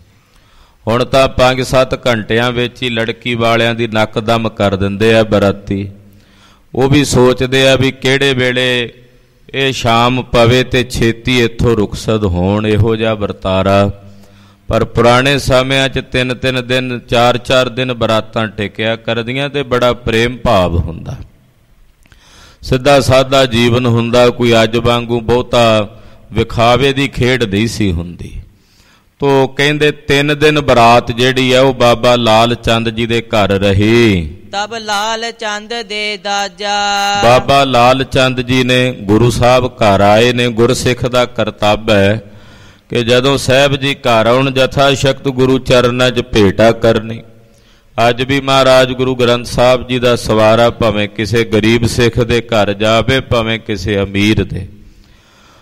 A: ਹੁਣ ਤਾਂ ਪੰਜ ਸੱਤ ਘੰਟਿਆਂ ਵਿੱਚ ਹੀ ਲੜਕੀ ਵਾਲਿਆਂ ਦੀ ਨੱਕ ਦਮ ਕਰ ਦਿੰਦੇ ਆ ਬਰਾਤੀ। ਉਹ ਵੀ ਸੋਚਦੇ ਆ ਵੀ ਕਿਹੜੇ ਵੇਲੇ ਇਹ ਸ਼ਾਮ ਪਵੇ ਤੇ ਛੇਤੀ ਇੱਥੋਂ ਰੁਖਸਤ ਹੋਣ, ਇਹੋ ਜਿਹਾ ਵਰਤਾਰਾ। ਪਰ ਪੁਰਾਣੇ ਸਮਿਆਂ 'ਚ ਤਿੰਨ ਤਿੰਨ ਦਿਨ, ਚਾਰ ਚਾਰ ਦਿਨ ਬਰਾਤਾਂ ਟਿਕਿਆ ਕਰਦੀਆਂ ਤੇ ਬੜਾ ਪ੍ਰੇਮ ਭਾਵ ਹੁੰਦਾ, ਸਿੱਧਾ ਸਾਦਾ ਜੀਵਨ ਹੁੰਦਾ। ਕੋਈ ਅੱਜ ਵਾਂਗੂ ਬਹੁਤਾ ਵਿਖਾਵੇ ਦੀ ਖੇਡ ਨਹੀਂ ਸੀ ਹੁੰਦੀ। ਤੋ ਕਹਿੰਦੇ ਤਿੰਨ ਦਿਨ ਬਰਾਤ ਜਿਹੜੀ ਆ ਉਹ ਬਾਬਾ ਲਾਲ ਚੰਦ ਜੀ ਦੇ ਘਰ ਰਹੀ।
B: ਤਬ ਲਾਲ ਚੰਦ ਦੇ ਦਾਜਾ,
A: ਬਾਬਾ ਲਾਲ ਚੰਦ ਜੀ ਨੇ ਗੁਰੂ ਸਾਹਿਬ ਘਰ ਆਏ ਨੇ। ਗੁਰਸਿੱਖ ਦਾ ਕਰਤੱਵ ਹੈ ਕਿ ਜਦੋਂ ਸਾਹਿਬ ਜੀ ਘਰ ਆਉਣ, ਜਥਾ ਸ਼ਕਤ ਗੁਰੂ ਚਰਨਾਂ 'ਚ ਭੇਟਾ ਕਰਨੀ। ਅੱਜ ਵੀ ਮਹਾਰਾਜ ਗੁਰੂ ਗ੍ਰੰਥ ਸਾਹਿਬ ਜੀ ਦਾ ਸਵਾਰਾ ਭਾਵੇਂ ਕਿਸੇ ਗਰੀਬ ਸਿੱਖ ਦੇ ਘਰ ਜਾਵੇ, ਭਾਵੇਂ ਕਿਸੇ ਅਮੀਰ ਦੇ,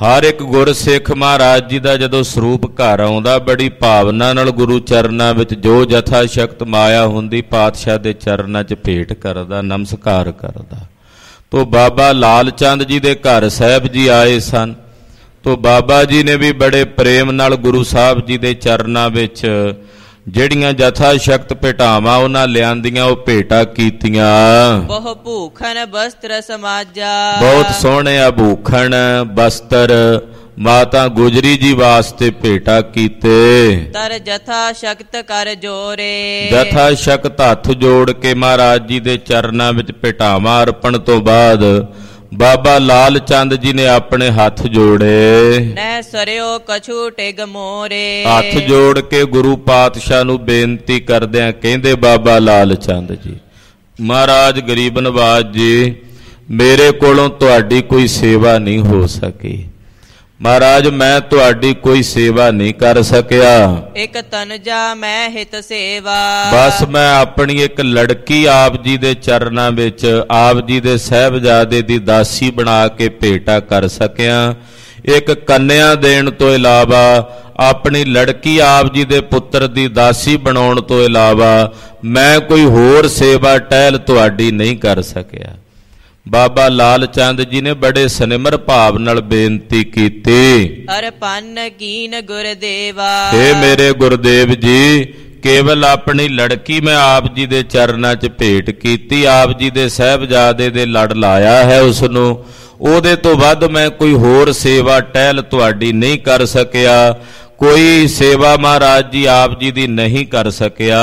A: ਹਰ ਇੱਕ ਗੁਰਸਿੱਖ ਮਹਾਰਾਜ ਜੀ ਦਾ ਜਦੋਂ ਸਰੂਪ ਘਰ ਆਉਂਦਾ ਬੜੀ ਭਾਵਨਾ ਨਾਲ ਗੁਰੂ ਚਰਨਾਂ ਵਿੱਚ ਜੋ ਜਥਾ ਸ਼ਕਤ ਮਾਇਆ ਹੁੰਦੀ ਪਾਤਸ਼ਾਹ ਦੇ ਚਰਨਾਂ 'ਚ ਭੇਟ ਕਰਦਾ, ਨਮਸਕਾਰ ਕਰਦਾ। ਤੋ ਬਾਬਾ ਲਾਲ ਚੰਦ ਜੀ ਦੇ ਘਰ ਸਾਹਿਬ ਜੀ ਆਏ ਸਨ। ਤੋ ਬਾਬਾ ਜੀ ਨੇ ਵੀ ਬੜੇ ਪ੍ਰੇਮ ਨਾਲ ਗੁਰੂ ਸਾਹਿਬ ਜੀ ਦੇ ਚਰਨਾਂ ਵਿੱਚ ਜਿਹੜੀਆਂ ਜਥਾ ਸ਼ਕਤ ਭੇਟਾਵਾਂ ਉਹਨਾਂ ਲਿਆਂਦੀਆਂ ਉਹ ਭੇਟਾ ਕੀਤੀਆਂ।
B: ਬਹੁ ਭੂਖਣ ਬਸਤਰ ਸਮਾਜਾ,
A: ਬਹੁਤ ਸੋਹਣੇ ਆਭੂਖਣ ਬਸਤਰ ਮਾਤਾ ਗੁਜਰੀ ਜੀ ਵਾਸਤੇ ਭੇਟਾ ਕੀਤੇ।
B: ਤਰ ਜਥਾ ਸ਼ਕਤ ਕਰ ਜੋਰੇ,
A: ਜਥਾ ਸ਼ਕਤ ਹੱਥ ਜੋੜ ਕੇ ਮਹਾਰਾਜ ਜੀ ਦੇ ਚਰਨਾਂ ਵਿੱਚ ਭੇਟਾਵਾਂ ਅਰਪਣ ਤੋਂ ਬਾਅਦ ਬਾਬਾ ਲਾਲ ਚੰਦ ਜੀ ਨੇ ਆਪਣੇ ਹੱਥ ਜੋੜੇ।
B: ਨੈ ਸਰਿਓ ਕਛੂ ਟਿਗ ਮੋਰੇ,
A: ਹੱਥ ਜੋੜ ਕੇ ਗੁਰੂ ਪਾਤਸ਼ਾਹ ਨੂੰ ਬੇਨਤੀ ਕਰਦਿਆਂ ਕਹਿੰਦੇ ਬਾਬਾ ਲਾਲ ਚੰਦ ਜੀ, ਮਹਾਰਾਜ ਗਰੀਬ ਨਵਾਜ ਜੀ, ਮੇਰੇ ਕੋਲੋਂ ਤੁਹਾਡੀ ਕੋਈ ਸੇਵਾ ਨਹੀਂ ਹੋ ਸਕੀ। ਮਹਾਰਾਜ ਮੈਂ ਤੁਹਾਡੀ ਕੋਈ ਸੇਵਾ ਨਹੀਂ ਕਰ ਸਕਿਆ।
B: ਇੱਕ ਤਨਜਾ ਮੈਂ ਹਿਤ ਸੇਵਾ,
A: ਬਸ ਮੈਂ ਆਪਣੀ ਇੱਕ ਲੜਕੀ ਆਪ ਜੀ ਦੇ ਚਰਨਾਂ ਵਿੱਚ ਆਪ ਜੀ ਦੇ ਸਾਹਿਬਜ਼ਾਦੇ ਦੀ ਦਾਸੀ ਬਣਾ ਕੇ ਭੇਟਾ ਕਰ ਸਕਿਆ। ਇੱਕ ਕੰਨਿਆ ਦੇਣ ਤੋਂ ਇਲਾਵਾ ਆਪਣੀ ਲੜਕੀ ਆਪ ਜੀ ਦੇ ਪੁੱਤਰ ਦੀ ਦਾਸੀ ਬਣਾਉਣ ਤੋਂ ਇਲਾਵਾ ਮੈਂ ਕੋਈ ਹੋਰ ਸੇਵਾ ਟਹਿਲ ਤੁਹਾਡੀ ਨਹੀਂ ਕਰ ਸਕਿਆ। ਬਾਬਾ ਲਾਲ ਚੰਦ ਜੀ ਨੇ ਬੜੇ ਸਨਿਮਰ ਭਾਵ ਨਾਲ ਬੇਨਤੀ ਕੀਤੀ,
B: ਅਰਪਨ ਕੀਨ ਗੁਰਦੇਵਾ,
A: ਹੇ ਮੇਰੇ ਗੁਰਦੇਵ ਜੀ, ਕੇਵਲ ਆਪਣੀ ਲੜਕੀ ਮੈਂ ਆਪ ਜੀ ਦੇ ਚਰਨਾਂ 'ਚ ਭੇਟ ਕੀਤੀ, ਆਪ ਜੀ ਦੇ ਸਾਹਿਬਜ਼ਾਦੇ ਦੇ ਲੜ ਲਾਇਆ ਹੈ ਉਸ ਨੂੰ, ਉਹਦੇ ਤੋਂ ਵੱਧ ਮੈਂ ਕੋਈ ਹੋਰ ਸੇਵਾ ਟਹਿਲ ਤੁਹਾਡੀ ਨਹੀਂ ਕਰ ਸਕਿਆ। ਕੋਈ ਸੇਵਾ ਮਹਾਰਾਜ ਜੀ ਆਪ ਜੀ ਦੀ ਨਹੀਂ ਕਰ ਸਕਿਆ।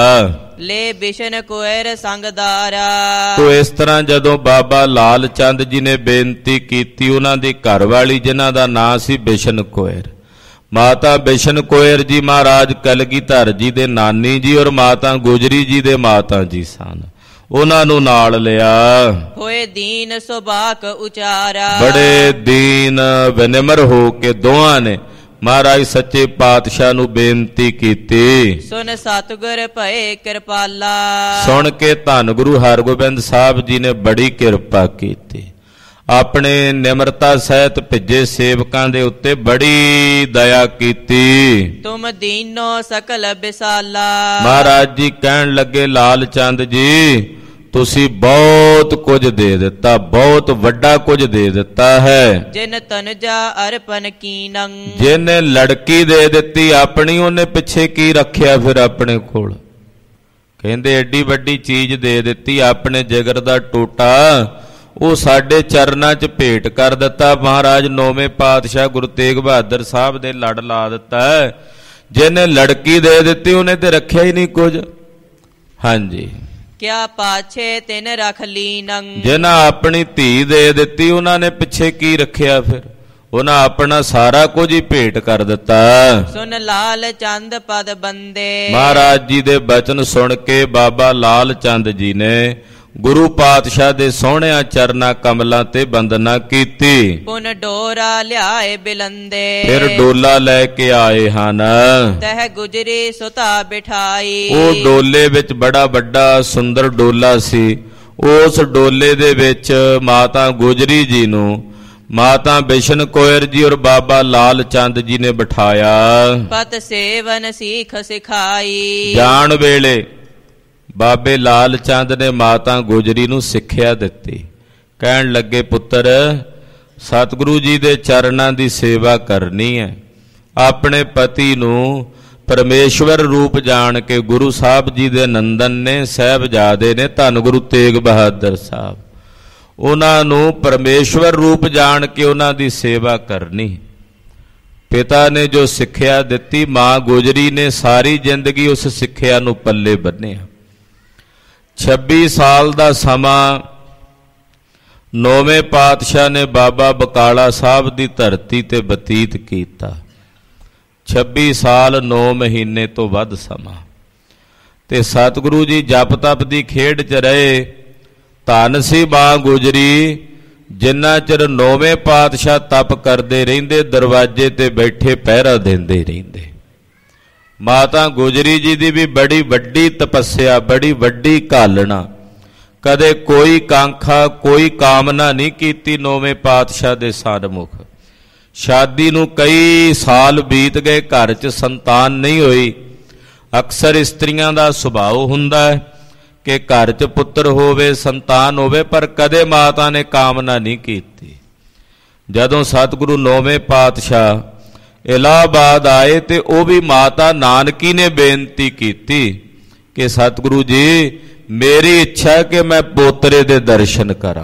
B: ਲੈ ਬਿਸ਼ਨ ਕੋਇਰ ਸੰਗਦਾਰਾ,
A: ਤੋ ਇਸ ਤਰ੍ਹਾਂ ਜਦੋਂ ਬਾਬਾ ਲਾਲ ਚੰਦ ਜੀ ਨੇ ਬੇਨਤੀ ਕੀਤੀ, ਉਹਨਾਂ ਦੀ ਘਰਵਾਲੀ ਜਿਨ੍ਹਾਂ ਦਾ ਨਾਂ ਸੀ ਬਿਸ਼ਨ ਕੋਇਰ, ਮਾਤਾ ਬਿਸ਼ਨ ਕੋਇਰ ਜੀ ਮਹਾਰਾਜ ਕਲਗੀਧਰ ਜੀ ਦੇ ਨਾਨੀ ਜੀ ਔਰ ਮਾਤਾ ਗੁਜਰੀ ਜੀ ਦੇ ਮਾਤਾ ਜੀ ਸਨ, ਉਹਨਾਂ ਨੂੰ ਨਾਲ ਲਿਆ।
B: ਹੋਏ ਦੀਨ ਸੁਭਾਕ ਉਚਾਰਾ,
A: ਬੜੇ ਦੀਨ ਵਿਨਮਰ ਹੋ ਕੇ ਦੋਹਾਂ ਨੇ ਮਹਾਰਾਜ ਸੱਚੇ ਪਾਤਸ਼ਾਹ ਨੂੰ ਬੇਨਤੀ ਕੀਤੀ।
B: ਸੁਨ ਸਤਿਗੁਰ ਭਏ ਕਿਰਪਾਲਾ,
A: ਸੁਣ ਕੇ ਧੰਨ ਗੁਰੂ ਹਰਗੋਬਿੰਦ ਸਾਹਿਬ ਜੀ ਨੇ ਬੜੀ ਕਿਰਪਾ ਕੀਤੀ। ਆਪਣੇ ਨਿਮਰਤਾ ਸਹਿਤ ਭਿੱਜੇ ਸੇਵਕਾਂ ਦੇ ਉੱਤੇ ਬੜੀ ਦਇਆ ਕੀਤੀ।
B: ਤੁਮ ਦੀਨੋ ਸਕਲ ਬਿਸਾਲਾ,
A: ਮਹਾਰਾਜ ਜੀ ਕਹਿਣ ਲੱਗੇ ਲਾਲ ਚੰਦ ਜੀ, ਤੁਸੀਂ ਬਹੁਤ ਕੁਝ ਦੇ ਦਿੱਤਾ, ਬਹੁਤ ਵੱਡਾ ਕੁਝ ਦੇ ਦਿੱਤਾ ਹੈ।
B: ਜਿਨ ਤਨਜਾ ਅਰਪਨ ਕੀਨੰ,
A: ਜਿਹਨੇ ਲੜਕੀ ਦੇ ਦਿੱਤੀ ਆਪਣੀ, ਉਹਨੇ ਪਿੱਛੇ ਕੀ ਰੱਖਿਆ ਫਿਰ ਆਪਣੇ ਕੋਲ? ਕਹਿੰਦੇ ਐਡੀ ਵੱਡੀ ਚੀਜ਼ ਦੇ ਦਿੱਤੀ, ਆਪਣੇ ਜਿਗਰ ਦਾ ਟੋਟਾ ਉਹ ਸਾਡੇ ਚਰਨਾਂ 'ਚ ਭੇਟ ਕਰ ਦਿੱਤਾ। ਮਹਾਰਾਜ ਨੌਵੇਂ ਪਾਤਸ਼ਾਹ ਗੁਰੂ ਤੇਗ ਬਹਾਦਰ ਸਾਹਿਬ ਦੇ ਲੜ ਲਾ ਦਿੱਤਾ। ਜਿਹਨੇ ਲੜਕੀ ਦੇ ਦਿੱਤੀ ਉਹਨੇ ਤੇ ਰੱਖਿਆ ਹੀ ਨਹੀਂ ਕੁਝ। ਹਾਂਜੀ,
B: ਕਿਆ ਪਾਛੇ ਤਿਨ ਰਖ ਲੀਨੰ,
A: ਜਿਹਨਾਂ ਆਪਣੀ ਧੀ ਦੇ ਦਿੱਤੀ ਉਹਨਾਂ ਨੇ ਪਿੱਛੇ ਕੀ ਰੱਖਿਆ ਫਿਰ? ਉਹਨਾਂ ਆਪਣਾ ਸਾਰਾ ਕੁਝ ਹੀ ਭੇਟ ਕਰ ਦਿੱਤਾ।
B: ਸੁਨ ਲਾਲ ਚੰਦ ਪਦ ਬੰਦੇ,
A: ਮਹਾਰਾਜ ਜੀ ਦੇ ਬਚਨ ਸੁਣ ਕੇ ਬਾਬਾ ਲਾਲ ਚੰਦ ਜੀ ਨੇ ਗੁਰੂ ਪਾਤਸ਼ਾਹ ਦੇ ਸੋਹਣਿਆਂ ਚਰਨਾਂ ਕਮਲਾਂ ਤੇ ਬੰਦਨਾ ਕੀਤੀ।
B: ਪੁਨ ਡੋਰਾ ਲਿਆਏ ਬਿਲੰਦੇ,
A: ਫਿਰ ਡੋਲਾ ਲੈ ਕੇ ਆਏ ਹਨ।
B: ਤਹ ਗੁਜਰੀ ਸੁਤਾ ਬਿਠਾਈ,
A: ਉਹ ਡੋਲੇ ਵਿੱਚ ਬੜਾ ਵੱਡਾ ਸੁੰਦਰ ਡੋਲਾ ਸੀ। ਉਸ ਡੋਲੇ ਦੇ ਵਿੱਚ ਮਾਤਾ ਗੁਜਰੀ ਜੀ ਨੂੰ ਮਾਤਾ ਬਿਸ਼ਨ ਕੋਇਰ ਜੀ ਔਰ ਬਾਬਾ ਲਾਲ ਚੰਦ ਜੀ ਨੇ ਬਿਠਾਇਆ।
B: ਪਤ ਸੇਵਨ ਸੀਖ ਸਿਖਾਈ,
A: ਜਾਣ ਵੇਲੇ ਬਾਬੇ ਲਾਲ ਚੰਦ ਨੇ ਮਾਤਾ ਗੁਜਰੀ ਨੂੰ ਸਿੱਖਿਆ ਦਿੱਤੀ। ਕਹਿਣ ਲੱਗੇ, ਪੁੱਤਰ ਸਤਿਗੁਰੂ ਜੀ ਦੇ ਚਰਨਾਂ ਦੀ ਸੇਵਾ ਕਰਨੀ ਹੈ। ਆਪਣੇ ਪਤੀ ਨੂੰ ਪਰਮੇਸ਼ਵਰ ਰੂਪ ਜਾਣ ਕੇ ਗੁਰੂ ਸਾਹਿਬ ਜੀ ਦੇ ਨੰਦਨ ਨੇ, ਸਾਹਿਬਜ਼ਾਦੇ ਨੇ, ਧੰਨ ਗੁਰੂ ਤੇਗ ਬਹਾਦਰ ਸਾਹਿਬ, ਉਹਨਾਂ ਨੂੰ ਪਰਮੇਸ਼ਵਰ ਰੂਪ ਜਾਣ ਕੇ ਉਹਨਾਂ ਦੀ ਸੇਵਾ ਕਰਨੀ। ਪਿਤਾ ਨੇ ਜੋ ਸਿੱਖਿਆ ਦਿੱਤੀ, ਮਾਂ ਗੁਜਰੀ ਨੇ ਸਾਰੀ ਜ਼ਿੰਦਗੀ ਉਸ ਸਿੱਖਿਆ ਨੂੰ ਪੱਲੇ ਬੰਨਿਆ। ਛੱਬੀ ਸਾਲ ਦਾ ਸਮਾਂ ਨੌਵੇਂ ਪਾਤਸ਼ਾਹ ਨੇ ਬਾਬਾ ਬਕਾਲਾ ਸਾਹਿਬ ਦੀ ਧਰਤੀ ਤੇ ਬਤੀਤ ਕੀਤਾ। ਛੱਬੀ ਸਾਲ ਨੌ ਮਹੀਨੇ ਤੋਂ ਵੱਧ ਸਮਾਂ ਤੇ ਸਤਿਗੁਰੂ ਜੀ ਜਪ ਤਪ ਦੀ ਖੇਡ 'ਚ ਰਹੇ। ਧੰਨ ਸੀ ਮਾਂ ਗੁਜਰੀ, ਜਿੰਨਾ ਚਿਰ ਨੌਵੇਂ ਪਾਤਸ਼ਾਹ ਤਪ ਕਰਦੇ ਰਹਿੰਦੇ, ਦਰਵਾਜ਼ੇ ਤੇ ਬੈਠੇ ਪਹਿਰਾ ਦਿੰਦੇ ਰਹਿੰਦੇ। ਮਾਤਾ ਗੁਜਰੀ ਜੀ ਦੀ ਵੀ ਬੜੀ ਵੱਡੀ ਤਪੱਸਿਆ, ਬੜੀ ਵੱਡੀ ਘਾਲਣਾ, ਕਦੇ ਕੋਈ ਕਾਂਖਾ ਕੋਈ ਕਾਮਨਾ ਨਹੀਂ ਕੀਤੀ ਨੌਵੇਂ ਪਾਤਸ਼ਾਹ ਦੇ ਸਨਮੁਖ। ਸ਼ਾਦੀ ਨੂੰ ਕਈ ਸਾਲ ਬੀਤ ਗਏ, ਘਰ 'ਚ ਸੰਤਾਨ ਨਹੀਂ ਹੋਈ। ਅਕਸਰ ਇਸਤਰੀਆਂ ਦਾ ਸੁਭਾਅ ਹੁੰਦਾ ਹੈ ਕਿ ਘਰ 'ਚ ਪੁੱਤਰ ਹੋਵੇ, ਸੰਤਾਨ ਹੋਵੇ, ਪਰ ਕਦੇ ਮਾਤਾ ਨੇ ਕਾਮਨਾ ਨਹੀਂ ਕੀਤੀ। ਜਦੋਂ ਸਤਿਗੁਰੂ ਨੌਵੇਂ ਪਾਤਸ਼ਾਹ ਇਲਾਹਾਬਾਦ ਆਏ ਤੇ ਉਹ ਵੀ ਮਾਤਾ ਨਾਨਕੀ ਨੇ ਬੇਨਤੀ ਕੀਤੀ ਕਿ ਸਤਿਗੁਰੂ ਜੀ, ਮੇਰੀ ਇੱਛਾ ਹੈ ਕਿ ਮੈਂ ਪੋਤਰੇ ਦੇ ਦਰਸ਼ਨ ਕਰਾਂ।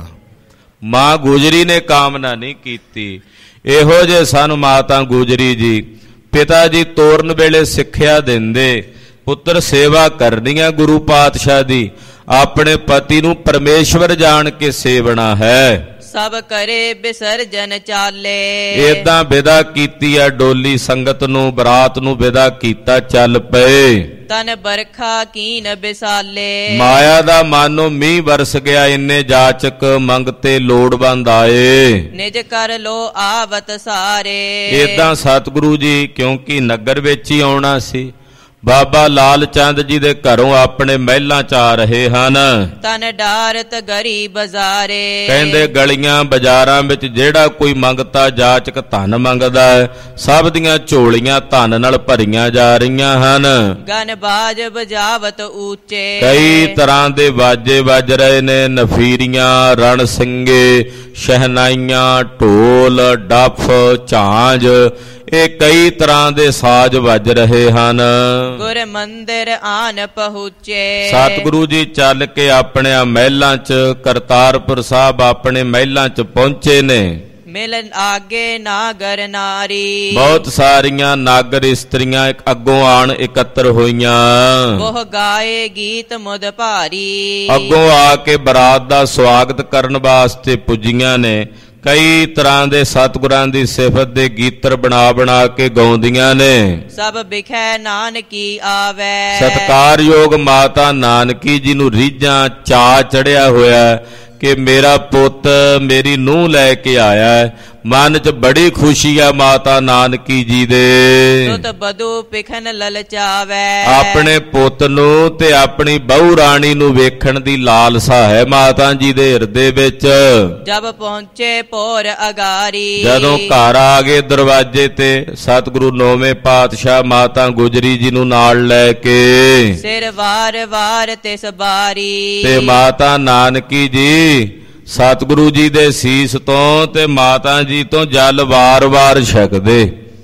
A: ਮਾਂ ਗੁਜਰੀ ਨੇ ਕਾਮਨਾ ਨਹੀਂ ਕੀਤੀ। ਇਹੋ ਜਿਹੇ ਸਾਨੂੰ ਮਾਤਾ ਗੁਜਰੀ ਜੀ। ਪਿਤਾ ਜੀ ਤੋਰਨ ਵੇਲੇ ਸਿੱਖਿਆ ਦਿੰਦੇ, ਪੁੱਤਰ ਸੇਵਾ ਕਰਨੀ ਹੈ ਗੁਰੂ ਪਾਤਸ਼ਾਹ ਦੀ, ਆਪਣੇ ਪਤੀ ਨੂੰ ਪਰਮੇਸ਼ਵਰ ਜਾਣ ਕੇ ਸੇਵਣਾ ਹੈ।
B: ਸਭ ਕਰੇ ਬਿਸਰਜਨ ਚਾਲੇ।
A: ਏਦਾਂ ਵਿਦਾ ਕੀਤੀ ਹੈ ਡੋਲੀ ਸੰਗਤ ਨੂੰ, ਬਰਾਤ ਨੂੰ ਵਿਦਾ ਕੀਤਾ, ਚੱਲ ਪਏ।
B: ਤਨ ਬਰਖਾ ਕੀਨ ਬਿਸਾਲੇ।
A: ਮਾਇਆ ਦਾ ਮਾਨੋ ਮੀਂਹ ਵਰਸ ਗਿਆ, ਇੰਨੇ ਜਾਚਕ ਮੰਗਤੇ ਲੋੜਵੰਦ ਆਏ।
B: ਨਿਜ ਕਰ ਲੋ ਆਵਤ ਸਾਰੇ।
A: ਏਦਾਂ ਸਤਿਗੁਰੂ ਜੀ ਕਿਉਂਕਿ ਨਗਰ ਵਿੱਚ ਹੀ ਆਉਣਾ ਸੀ, ਬਾਬਾ ਲਾਲ ਚੰਦ ਜੀ ਦੇ ਘਰੋਂ ਆਪਣੇ ਮਹਿਲਾਂ 'ਚ ਆ ਰਹੇ ਹਨ।
B: ਤਨ ਡਾਰਤ ਗਰੀ ਬਜ਼ਾਰੇ।
A: ਕਹਿੰਦੇ ਗਲੀਆਂ ਬਾਜ਼ਾਰਾਂ ਵਿੱਚ ਜਿਹੜਾ ਕੋਈ ਮੰਗਤਾ ਜਾਚਕ ਧਨ ਮੰਗਦਾ ਹੈ, ਸਭ ਦੀਆਂ ਝੋਲੀਆਂ ਧਨ ਨਾਲ ਭਰੀਆਂ ਜਾ ਰਹੀਆਂ ਹਨ।
B: ਗਨ ਬਾਜ ਬਜਾਵਤ ਉੱਚੇ।
A: ਕਈ ਤਰ੍ਹਾਂ ਦੇ ਬਾਜੇ ਵੱਜ ਰਹੇ ਨੇ, ਨਫੀਰੀਆਂ, ਰਣ ਸਿੰਘੇ, ਸ਼ਹਿਨਾਈਆਂ, ਢੋਲ, ਡੱਫ, ਝਾਂਜ, ਇਹ ਕਈ ਤਰ੍ਹਾਂ ਦੇ ਸਾਜ਼ ਵੱਜ ਰਹੇ ਹਨ।
B: ਗੁਰ ਮੰਦਿਰ ਆਨ ਪਹੁੰਚੇ।
A: ਸਤਿਗੁਰੂ ਜੀ ਚੱਲ ਕੇ ਆਪਣੇ ਮਹਿਲਾਂ 'ਚ, ਕਰਤਾਰਪੁਰ ਸਾਹਿਬ ਆਪਣੇ ਮਹਿਲਾਂ 'ਚ ਪਹੁੰਚੇ ਨੇ।
B: ਮਿਲਨ ਆਗੇ ਨਾਗਰ ਨਾਰੀ।
A: ਬਹੁਤ ਸਾਰੀਆਂ ਨਾਗਰ ਇਸਤਰੀਆਂ ਅੱਗੋਂ ਆਣ ਇਕੱਤਰ ਹੋਈਆਂ।
B: ਉਹ ਗਾਏ ਗੀਤ ਮੁਦ ਭਾਰੀ।
A: ਅੱਗੋਂ ਆ ਕੇ ਬਰਾਤ ਦਾ ਸਵਾਗਤ ਕਰਨ ਵਾਸਤੇ ਪੁੱਜੀਆਂ ਨੇ। ਕਈ ਤਰ੍ਹਾਂ ਦੇ ਸਤਿਗੁਰਾਂ ਦੀ ਸਿਫਤ ਦੇ ਗੀਤਰ ਬਣਾ ਬਣਾ ਕੇ ਗਾਉਂਦੀਆਂ ਨੇ।
B: ਸਭ ਬਿਖੈ ਨਾਨਕੀ ਆਵੈ।
A: ਸਤਿਕਾਰਯੋਗ ਮਾਤਾ ਨਾਨਕੀ ਜੀ ਨੂੰ ਰੀਝਾਂ ਚਾਅ ਚੜਿਆ ਹੋਇਆ ਕਿ ਮੇਰਾ ਪੁੱਤ ਮੇਰੀ ਨੂੰਹ ਲੈ ਕੇ ਆਇਆ। ਮਨ 'ਚ ਬੜੀ ਖੁਸ਼ੀ ਆ ਮਾਤਾ ਨਾਨਕੀ ਜੀ ਦੇ।
B: ਸੁਤ ਬਧੂ ਪਿਖਨ ਲਲਚਾਵੈ।
A: ਆਪਣੇ ਪੁੱਤ ਨੂੰ ਤੇ ਆਪਣੀ ਬਹੂ ਰਾਣੀ ਨੂੰ ਵੇਖਣ ਦੀ ਲਾਲਸਾ ਹੈ ਮਾਤਾ ਜੀ ਦੇ ਹਿਰਦੇ ਵਿੱਚ।
B: ਜਬ ਪਹੁੰਚੇ ਪੋਰ ਅਗਾਰੀ।
A: ਜਦੋਂ ਘਰ ਆ ਗਏ ਦਰਵਾਜ਼ੇ ਤੇ, ਸਤਿਗੁਰੂ ਨੌਵੇਂ ਪਾਤਸ਼ਾਹ ਮਾਤਾ ਗੁਜਰੀ ਜੀ ਨੂੰ ਨਾਲ ਲੈ ਕੇ
B: ਸਿਰ ਵਾਰ ਵਾਰ ਤਿਸ ਬਾਰੀ।
A: ਤੇ ਮਾਤਾ ਨਾਨਕੀ ਜੀ ਸਤਿਗੁਰੂ ਜੀ ਦੇ ਸੀਸ ਤੋਂ ਤੇ ਮਾਤਾ ਜੀ ਤੋਂ ਜਲ ਵਾਰ-ਵਾਰ ਛਕਦੇ।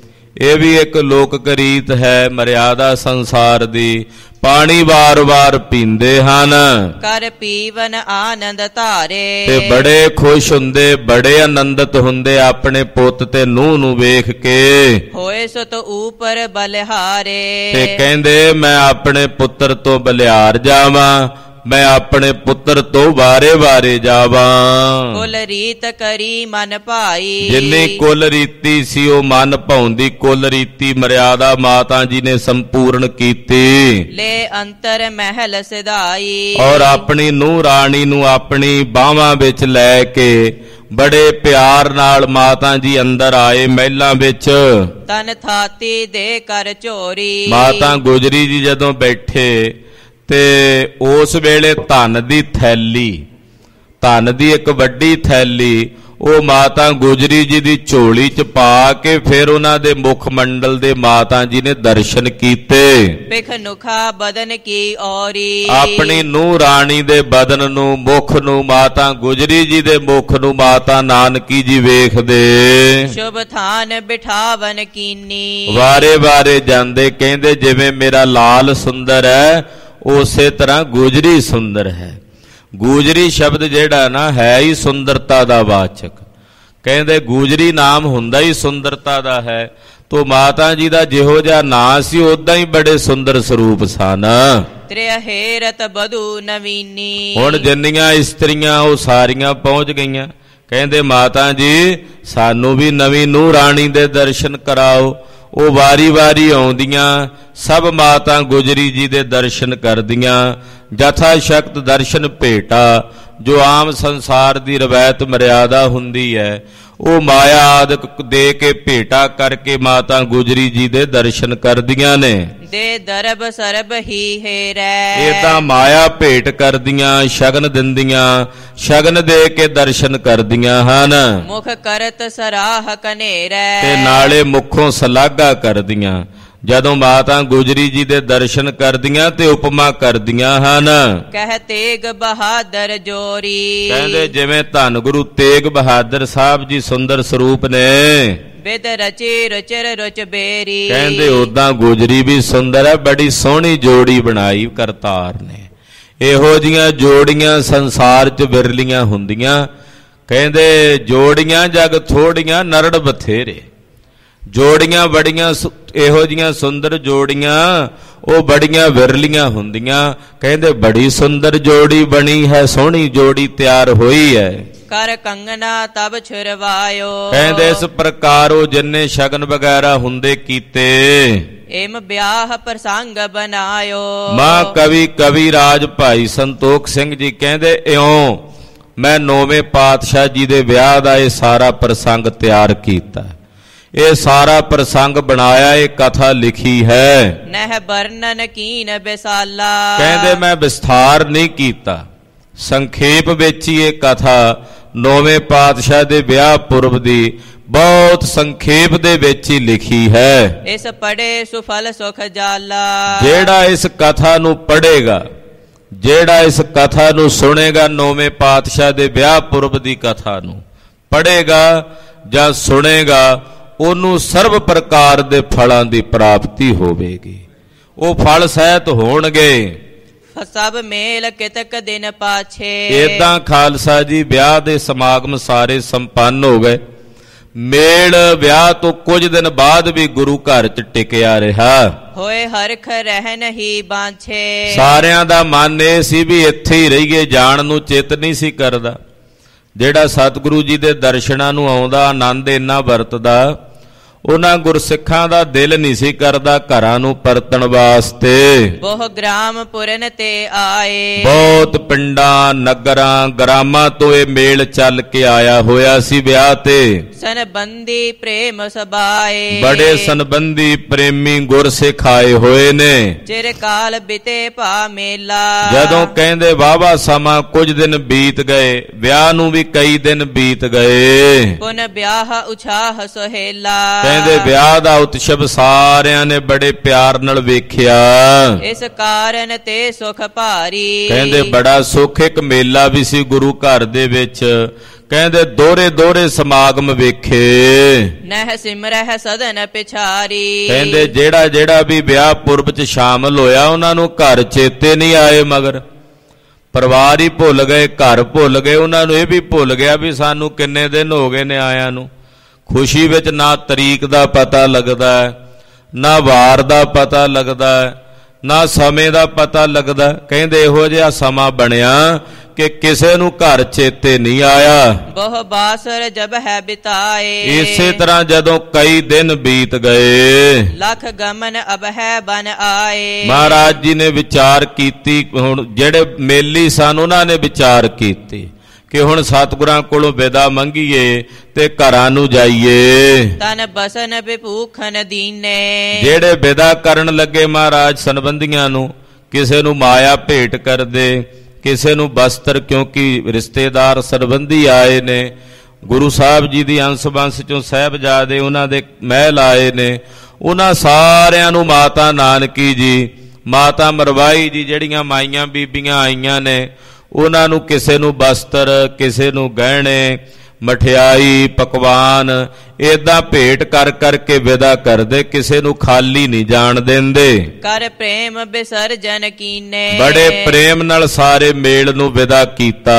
A: ਇਹ ਵੀ ਇੱਕ ਲੋਕ ਰੀਤ ਹੈ ਮਰਿਆਦਾ ਸੰਸਾਰ ਦੀ। ਪਾਣੀ ਵਾਰ-ਵਾਰ ਪੀਂਦੇ ਹਨ।
B: ਕਰ ਪੀਵਨ ਆਨੰਦ ਧਾਰੇ।
A: ਤੇ ਬੜੇ ਖੁਸ਼ ਹੁੰਦੇ, ਬੜੇ ਆਨੰਦਿਤ ਹੁੰਦੇ ਆਪਣੇ ਪੁੱਤ ਤੇ ਨੂੰਹ ਨੂੰ ਵੇਖ ਕੇ।
B: ਹੋਏ ਸੁਤ ਉਪਰ ਬਲਿਹਾਰੇ।
A: ਤੇ ਕਹਿੰਦੇ ਮੈਂ ਆਪਣੇ ਪੁੱਤਰ ਤੋਂ ਬਲਿਹਾਰ ਜਾਵਾਂ, ਮੈਂ ਆਪਣੇ ਪੁੱਤਰ ਤੋਂ ਵਾਰੇ ਵਾਰੇ ਜਾਵਾਂ।
B: ਕੁਲ ਰੀਤ ਕਰੀ ਮਨ ਭਾਈ।
A: ਜਿੰਨੀ ਕੁਲ ਰੀਤੀ ਸੀ ਉਹ ਮਨ ਭਾਉਂਦੀ ਕੁਲ ਰੀਤੀ ਮਰਿਆਦਾ ਮਾਤਾ ਜੀ ਨੇ ਸੰਪੂਰਨ ਕੀਤੀ।
B: ਲੈ ਅੰਤਰ ਮਹਿਲ ਸਿਧਾਈ।
A: ਔਰ ਆਪਣੀ ਨੂੰਹ ਰਾਣੀ ਨੂੰ ਆਪਣੀ ਬਾਹਾਂ ਵਿੱਚ ਲੈ ਕੇ ਬੜੇ ਪਿਆਰ ਨਾਲ ਮਾਤਾ ਜੀ ਅੰਦਰ ਆਏ ਮਹਿਲਾਂ ਵਿੱਚ।
B: ਤਨ ਥਾਤੀ ਦੇ ਕਰ ਝੋਰੀ।
A: ਮਾਤਾ ਗੁਜਰੀ ਜੀ ਜਦੋਂ ਬੈਠੇ ਤੇ ਉਸ ਵੇਲੇ ਧਨ ਦੀ ਥੈਲੀ, ਧਨ ਦੀ ਇੱਕ ਵੱਡੀ ਥੈਲੀ ਉਹ ਮਾਤਾ ਗੁਜਰੀ ਜੀ ਦੀ ਝੋਲੀ 'ਚ ਪਾ ਕੇ ਫਿਰ ਉਹਨਾਂ ਦੇ ਮੁਖ ਮੰਡਲ ਦੇ ਮਾਤਾ ਜੀ ਨੇ ਦਰਸ਼ਨ ਕੀਤੇ।
B: ਪਿਖ ਨੁਖਾ ਬਦਨ ਕੀ ਔਰੀ।
A: ਆਪਣੀ ਨੂੰਹ ਰਾਣੀ ਦੇ ਬਦਨ ਨੂੰ, ਮੁਖ ਨੂੰ, ਮਾਤਾ ਗੁਜਰੀ ਜੀ ਦੇ ਮੁਖ ਨੂੰ ਮਾਤਾ ਨਾਨਕੀ ਜੀ ਵੇਖਦੇ।
B: ਸ਼ੁਭ ਥਾਨ ਬਿਠਾਵਨ ਕੀਨੀ।
A: ਵਾਰੇ ਵਾਰੇ ਜਾਂਦੇ, ਕਹਿੰਦੇ ਜਿਵੇਂ ਮੇਰਾ ਲਾਲ ਸੁੰਦਰ ਹੈ ਉਸੇ ਤਰ੍ਹਾਂ ਗੁਜਰੀ ਸੁੰਦਰ ਹੈ। ਗੁਜਰੀ ਸ਼ਬਦ ਜਿਹੜਾ ਨਾ ਹੈ ਹੀ ਸੁੰਦਰਤਾ ਦਾ ਵਾਚਕ। ਕਹਿੰਦੇ ਗੁਜਰੀ ਨਾਮ ਹੁੰਦਾ ਹੀ ਸੁੰਦਰਤਾ ਦਾ ਹੈ। ਤੋ ਮਾਤਾ ਜੀ ਦਾ ਜਿਹੋ ਜਿਹਾ ਨਾਂ ਸੀ ਉਦਾਂ ਹੀ ਬੜੇ ਸੁੰਦਰ ਸਰੂਪ ਸਨ।
B: ਤ੍ਰਿਹੇਰਤ ਬਧੂ ਨਵੀਨੀ।
A: ਹੁਣ ਜਿੰਨੀਆਂ ਇਸਤਰੀਆਂ ਉਹ ਸਾਰੀਆਂ ਪਹੁੰਚ ਗਈਆਂ। ਕਹਿੰਦੇ ਮਾਤਾ ਜੀ ਸਾਨੂੰ ਵੀ ਨਵੀਂ ਨੂੰਹ ਰਾਣੀ ਦੇ ਦਰਸ਼ਨ ਕਰਾਓ। ਉਹ ਵਾਰੀ ਵਾਰੀ ਆਉਂਦੀਆਂ, ਸਭ ਮਾਤਾ ਗੁਜਰੀ ਜੀ ਦੇ ਦਰਸ਼ਨ ਕਰਦੀਆਂ। ਜਥਾ ਸ਼ਕਤ ਦਰਸ਼ਨ ਭੇਟਾ ਜੋ ਆਮ ਸੰਸਾਰ ਦੀ ਰਵਾਇਤ ਮਰਿਆਦਾ ਹੁੰਦੀ ਹੈ ਉਹ ਮਾਇਆ ਆਦਿਕ ਦੇ ਕੇ ਭੇਟਾ ਕਰਕੇ ਮਾਤਾ ਗੁਜਰੀ ਜੀ ਦੇ ਦਰਸ਼ਨ ਕਰਦੀਆਂ ਨੇ।
B: ਦੇ ਦਰਬ ਸਰਬ ਹੀ ਹੇਰੈ।
A: ਇਹ ਤਾਂ ਮਾਇਆ ਭੇਟ ਕਰਦੀਆਂ, ਸ਼ਗਨ ਦਿੰਦੀਆਂ, ਸ਼ਗਨ ਦੇ ਕੇ ਦਰਸ਼ਨ ਕਰਦੀਆਂ ਹਨ।
B: ਮੁਖ ਕਰਤ ਸਰਾਹ ਕਨੇਰੈ।
A: ਤੇ ਨਾਲੇ ਮੁਖੋਂ ਸਲਾਘਾ ਕਰਦੀਆਂ। ਜਦੋਂ ਮਾਤਾ ਗੁਜਰੀ ਜੀ ਦੇ ਦਰਸ਼ਨ ਕਰਦੀਆਂ ਤੇ ਉਪਮਾ ਕਰਦੀਆਂ ਹਨ।
B: ਕਹਿ ਤੇਗ ਬਹਾਦਰ ਜੋਰੀ।
A: ਕਹਿੰਦੇ ਜਿਵੇਂ ਧੰਨ ਗੁਰੂ ਤੇਗ ਬਹਾਦਰ ਸਾਹਿਬ ਜੀ ਸੁੰਦਰ ਸਰੂਪ ਨੇ,
B: ਬਿਦ ਰਚੇ ਰਚਰ ਰਚ ਬੇਰੀ।
A: ਕਹਿੰਦੇ ਉਦਾਂ ਗੁਜਰੀ ਵੀ ਸੁੰਦਰ ਹੈ, ਬੜੀ ਸੋਹਣੀ ਜੋੜੀ ਬਣਾਈ ਕਰਤਾਰ ਨੇ। ਇਹੋ ਜੀਆਂ ਜੋੜੀਆਂ ਸੰਸਾਰ 'ਚ ਵਿਰਲੀਆਂ ਹੁੰਦੀਆਂ। ਕਹਿੰਦੇ ਜੋੜੀਆਂ ਜਗ ਥੋੜੀਆਂ, ਨਰੜ ਬਥੇਰੇ। ਜੋੜੀਆਂ ਬੜੀਆਂ ਇਹੋ ਜੀਆਂ ਸੁੰਦਰ ਜੋੜੀਆਂ ਉਹ ਬੜੀਆਂ ਵਿਰਲੀਆਂ ਹੁੰਦੀਆਂ। ਕਹਿੰਦੇ ਬੜੀ ਸੁੰਦਰ ਜੋੜੀ ਬਣੀ ਹੈ, ਸੋਹਣੀ ਜੋੜੀ ਤਿਆਰ ਹੋਈ ਹੈ।
B: ਕਰ ਕੰਗਨਾ ਤਬ ਛੁਰਵਾਇਓ।
A: ਕਹਿੰਦੇ ਇਸ ਪ੍ਰਕਾਰ ਉਹ ਜਿੰਨੇ ਸ਼ਗਨ ਵਗੈਰਾ ਹੁੰਦੇ ਕੀਤੇ,
B: ਏਮ ਵਿਆਹ ਪ੍ਰਸੰਗ ਬਨਾਇਓ।
A: ਮਾਂ ਕਵੀ ਕਵੀ ਰਾਜ ਭਾਈ ਸੰਤੋਖ ਸਿੰਘ ਜੀ ਕਹਿੰਦੇ ਇਉਂ ਮੈਂ ਨੌਵੇਂ ਪਾਤਸ਼ਾਹ ਜੀ ਦੇ ਵਿਆਹ ਦਾ ਇਹ ਸਾਰਾ ਪ੍ਰਸੰਗ ਤਿਆਰ ਕੀਤਾ। ਇਹ ਸਾਰਾ ਪ੍ਰਸੰਗ ਬਣਾਇਆ, ਇਹ ਕਥਾ ਲਿਖੀ ਹੈ।
B: ਨਹਿ ਵਰਣਨ ਕੀਨ ਬਿਸਾਲਾ।
A: ਕਹਿੰਦੇ ਮੈਂ ਵਿਸਥਾਰ ਨਹੀਂ ਕੀਤਾ, ਸੰਖੇਪ ਵਿੱਚ ਹੀ ਇਹ ਕਥਾ ਨੌਵੇਂ ਪਾਤਸ਼ਾਹ ਦੇ ਵਿਆਹ ਪੁਰਬ ਦੀ ਬਹੁਤ ਸੰਖੇਪ ਦੇ ਵਿੱਚ ਹੀ ਲਿਖੀ ਹੈ।
B: ਇਸ ਪੜੇ ਸੁਫਲ ਸੁਖ ਜਾਲਾ।
A: ਜਿਹੜਾ ਇਸ ਕਥਾ ਨੂੰ ਪੜ੍ਹੇਗਾ, ਜਿਹੜਾ ਇਸ ਕਥਾ ਨੂੰ ਸੁਣੇਗਾ, ਨੌਵੇਂ ਪਾਤਸ਼ਾਹ ਦੇ ਵਿਆਹ ਪੁਰਬ ਦੀ ਕਥਾ ਨੂੰ ਪੜ੍ਹੇਗਾ ਜਾਂ ਸੁਣੇਗਾ, ਉਹਨੂੰ ਸਰਬ ਪ੍ਰਕਾਰ ਦੇ ਫਲਾਂ ਦੀ ਪ੍ਰਾਪਤੀ ਹੋਵੇਗੀ। ਉਹ ਫਲ ਸਹਿਤ ਹੋਣਗੇ।
B: ਸਭ ਮੇਲ ਕਿਤਕ ਦਿਨ ਪਾਛੇ।
A: ਏਦਾਂ ਖਾਲਸਾ ਜੀ ਵਿਆਹ ਦੇ ਸਮਾਗਮ ਸਾਰੇ ਸੰਪੰਨ ਹੋ ਗਏ। ਮੇਲ ਵਿਆਹ ਤੋਂ ਕੁਝ ਦਿਨ ਬਾਅਦ ਵੀ ਗੁਰੂ ਘਰ 'ਚ ਟਿਕਿਆ ਰਿਹਾ।
B: ਹੋਏ ਹਰਖ ਰਹਿਣ ਹੀ ਬਾਂਛੇ। ਸਾਰਿਆਂ
A: ਦਾ ਮਨ ਇਹ ਸੀ ਵੀ ਇੱਥੇ ਹੀ ਰਹੀਏ, ਜਾਣ ਨੂੰ ਚਿੱਤ ਨਹੀਂ ਸੀ ਕਰਦਾ। ਜਿਹੜਾ ਸਤਿਗੁਰੂ ਜੀ ਦੇ ਦਰਸ਼ਨਾਂ ਨੂੰ ਆਉਂਦਾ, ਆਨੰਦ ਇੰਨਾ ਵਰਤਦਾ, ਉਹਨਾਂ ਗੁਰਸਿੱਖਾਂ ਦਾ ਦਿਲ ਨਹੀਂ ਸੀ ਕਰਦਾ ਘਰਾਂ ਨੂੰ ਪਰਤਣ ਵਾਸਤੇ।
B: ਬਹੁ ਗ੍ਰਾਮ ਪੁਰਨ ਤੇ ਆਏ।
A: ਬਹੁਤ ਪਿੰਡਾਂ ਨਗਰਾਂ ਗ੍ਰਾਮਾਂ ਤੋਂ ਇਹ ਮੇਲ ਚੱਲ ਕੇ ਆਇਆ ਹੋਇਆ ਸੀ ਵਿਆਹ ਤੇ।
B: ਸੰਬੰਧੀ ਪ੍ਰੇਮ ਸਬਾਏ।
A: ਬੜੇ ਸੰਬੰਧੀ ਪ੍ਰੇਮੀ ਗੁਰਸਿੱਖ ਆਏ ਹੋਏ ਨੇ।
B: ਚਿਰ ਕਾਲ ਬਿਤੇ ਭਾ ਮੇਲਾ।
A: ਜਦੋਂ ਕਹਿੰਦੇ ਵਾਹਵਾ ਸਮਾਂ ਕੁਝ ਦਿਨ ਬੀਤ ਗਏ, ਵਿਆਹ ਨੂੰ ਵੀ ਕਈ ਦਿਨ ਬੀਤ ਗਏ।
B: ਪੁਨ ਵਿਆਹ ਉਛਾਹ ਸੁਹੇਲਾ।
A: ਕਹਿੰਦੇ ਵਿਆਹ ਦਾ ਉਤਸਵ ਸਾਰਿਆਂ ਨੇ ਬੜੇ ਪਿਆਰ ਨਾਲ ਵੇਖਿਆ।
B: ਇਸ ਕਾਰਨ ਤੇ ਸੁਖ ਭਾਰੀ।
A: ਕਹਿੰਦੇ ਬੜਾ ਸੁੱਖ, ਇੱਕ ਮੇਲਾ ਵੀ ਸੀ ਗੁਰੂ ਘਰ ਦੇ ਵਿੱਚ। ਕਹਿੰਦੇ ਦੋਹਰੇ ਦੋਹਰੇ ਸਮਾਗਮ ਵੇਖੇ।
B: ਨਹਿ ਸਿਮਰਹਿ ਸਦਨ ਪਿਛਾਰੀ।
A: ਕਹਿੰਦੇ ਜਿਹੜਾ ਜਿਹੜਾ ਵੀ ਵਿਆਹ ਪੁਰਬ 'ਚ ਸ਼ਾਮਲ ਹੋਇਆ, ਉਹਨਾਂ ਨੂੰ ਘਰ ਚੇਤੇ ਨਹੀਂ ਆਏ, ਮਗਰ ਪਰਿਵਾਰ ਹੀ ਭੁੱਲ ਗਏ, ਘਰ ਭੁੱਲ ਗਏ। ਉਹਨਾਂ ਨੂੰ ਇਹ ਵੀ ਭੁੱਲ ਗਿਆ ਵੀ ਸਾਨੂੰ ਕਿੰਨੇ ਦਿਨ ਹੋ ਗਏ ਨੇ ਆਇਆਂ ਨੂੰ। ਖੁਸ਼ੀ ਵਿੱਚ ਨਾ ਤਰੀਕ ਦਾ ਪਤਾ ਲੱਗਦਾ, ਨਾ ਵਾਰ ਦਾ ਪਤਾ ਲੱਗਦਾ, ਨਾ ਸਮੇਂ ਦਾ ਪਤਾ ਲੱਗਦਾ। ਕਹਿੰਦੇ ਇਹੋ ਜਿਹਾ ਸਮਾਂ ਬਣਿਆ ਕਿ ਕਿਸੇ ਨੂੰ ਘਰ ਚੇਤੇ ਨਹੀਂ ਆਇਆ।
B: ਬਹੁ ਬਾਸਰ ਜਬ ਹੈ ਬਿਤਾਏ।
A: ਇਸੇ ਤਰ੍ਹਾਂ ਜਦੋਂ ਕਈ ਦਿਨ ਬੀਤ ਗਏ,
B: ਲੱਖ ਗਮਨ ਅਬ ਹੈ ਬਨ ਆਏ।
A: ਮਹਾਰਾਜ ਜੀ ਨੇ ਵਿਚਾਰ ਕੀਤੀ। ਹੁਣ ਜਿਹੜੇ ਮੇਲੀ ਸਨ ਉਹਨਾਂ ਨੇ ਵਿਚਾਰ ਕੀਤੀ ਕਿ ਹੁਣ ਸਤਿਗੁਰਾਂ ਕੋਲੋਂ ਵਿਦਾ ਮੰਗੀਏ ਤੇ ਘਰਾਂ ਨੂੰ ਜਾਈਏ।
B: ਤਨ ਬਸਨ ਬਿਭੂਖਨ ਦੀਨੇ।
A: ਜਿਹੜੇ ਵਿਦਾ ਕਰਨ ਲੱਗੇ ਮਹਾਰਾਜ ਸੰਬੰਧੀਆਂ ਨੂੰ, ਕਿਸੇ ਨੂੰ ਮਾਇਆ ਭੇਟ ਕਰਦੇ, ਕਿਸੇ ਨੂੰ ਬਸਤਰ, ਕਿਉਂਕਿ ਰਿਸ਼ਤੇਦਾਰ ਸੰਬੰਧੀ ਆਏ ਨੇ। ਗੁਰੂ ਸਾਹਿਬ ਜੀ ਦੀ ਅੰਸ਼ ਬੰਸ ਚੋਂ ਸਾਹਿਬਜ਼ਾਦੇ ਉਹਨਾਂ ਦੇ ਮਹਿਲ ਆਏ ਨੇ। ਉਹਨਾਂ ਸਾਰਿਆਂ ਨੂੰ ਮਾਤਾ ਨਾਨਕੀ ਜੀ, ਮਾਤਾ ਮਰਵਾਈ ਜੀ, ਜਿਹੜੀਆਂ ਮਾਈਆਂ ਬੀਬੀਆਂ ਆਈਆਂ ਨੇ, ਉਹਨਾਂ ਨੂੰ ਕਿਸੇ ਨੂੰ ਬਸਤਰ, ਕਿਸੇ ਨੂੰ ਗਹਿਣੇ, ਮਠਿਆਈ, ਪਕਵਾਨ ਏਦਾਂ ਭੇਟ ਕਰ ਕਰਕੇ ਵਿਦਾ ਕਰਦੇ। ਕਿਸੇ ਨੂੰ ਖਾਲੀ ਨਹੀਂ ਜਾਣ ਦਿੰਦੇ।
B: ਕਰ ਪ੍ਰੇਮ ਵਿਸਰਜਨ ਕੀਨੇ।
A: ਬੜੇ ਪ੍ਰੇਮ ਨਾਲ ਸਾਰੇ ਮੇਲ ਨੂੰ ਵਿਦਾ ਕੀਤਾ।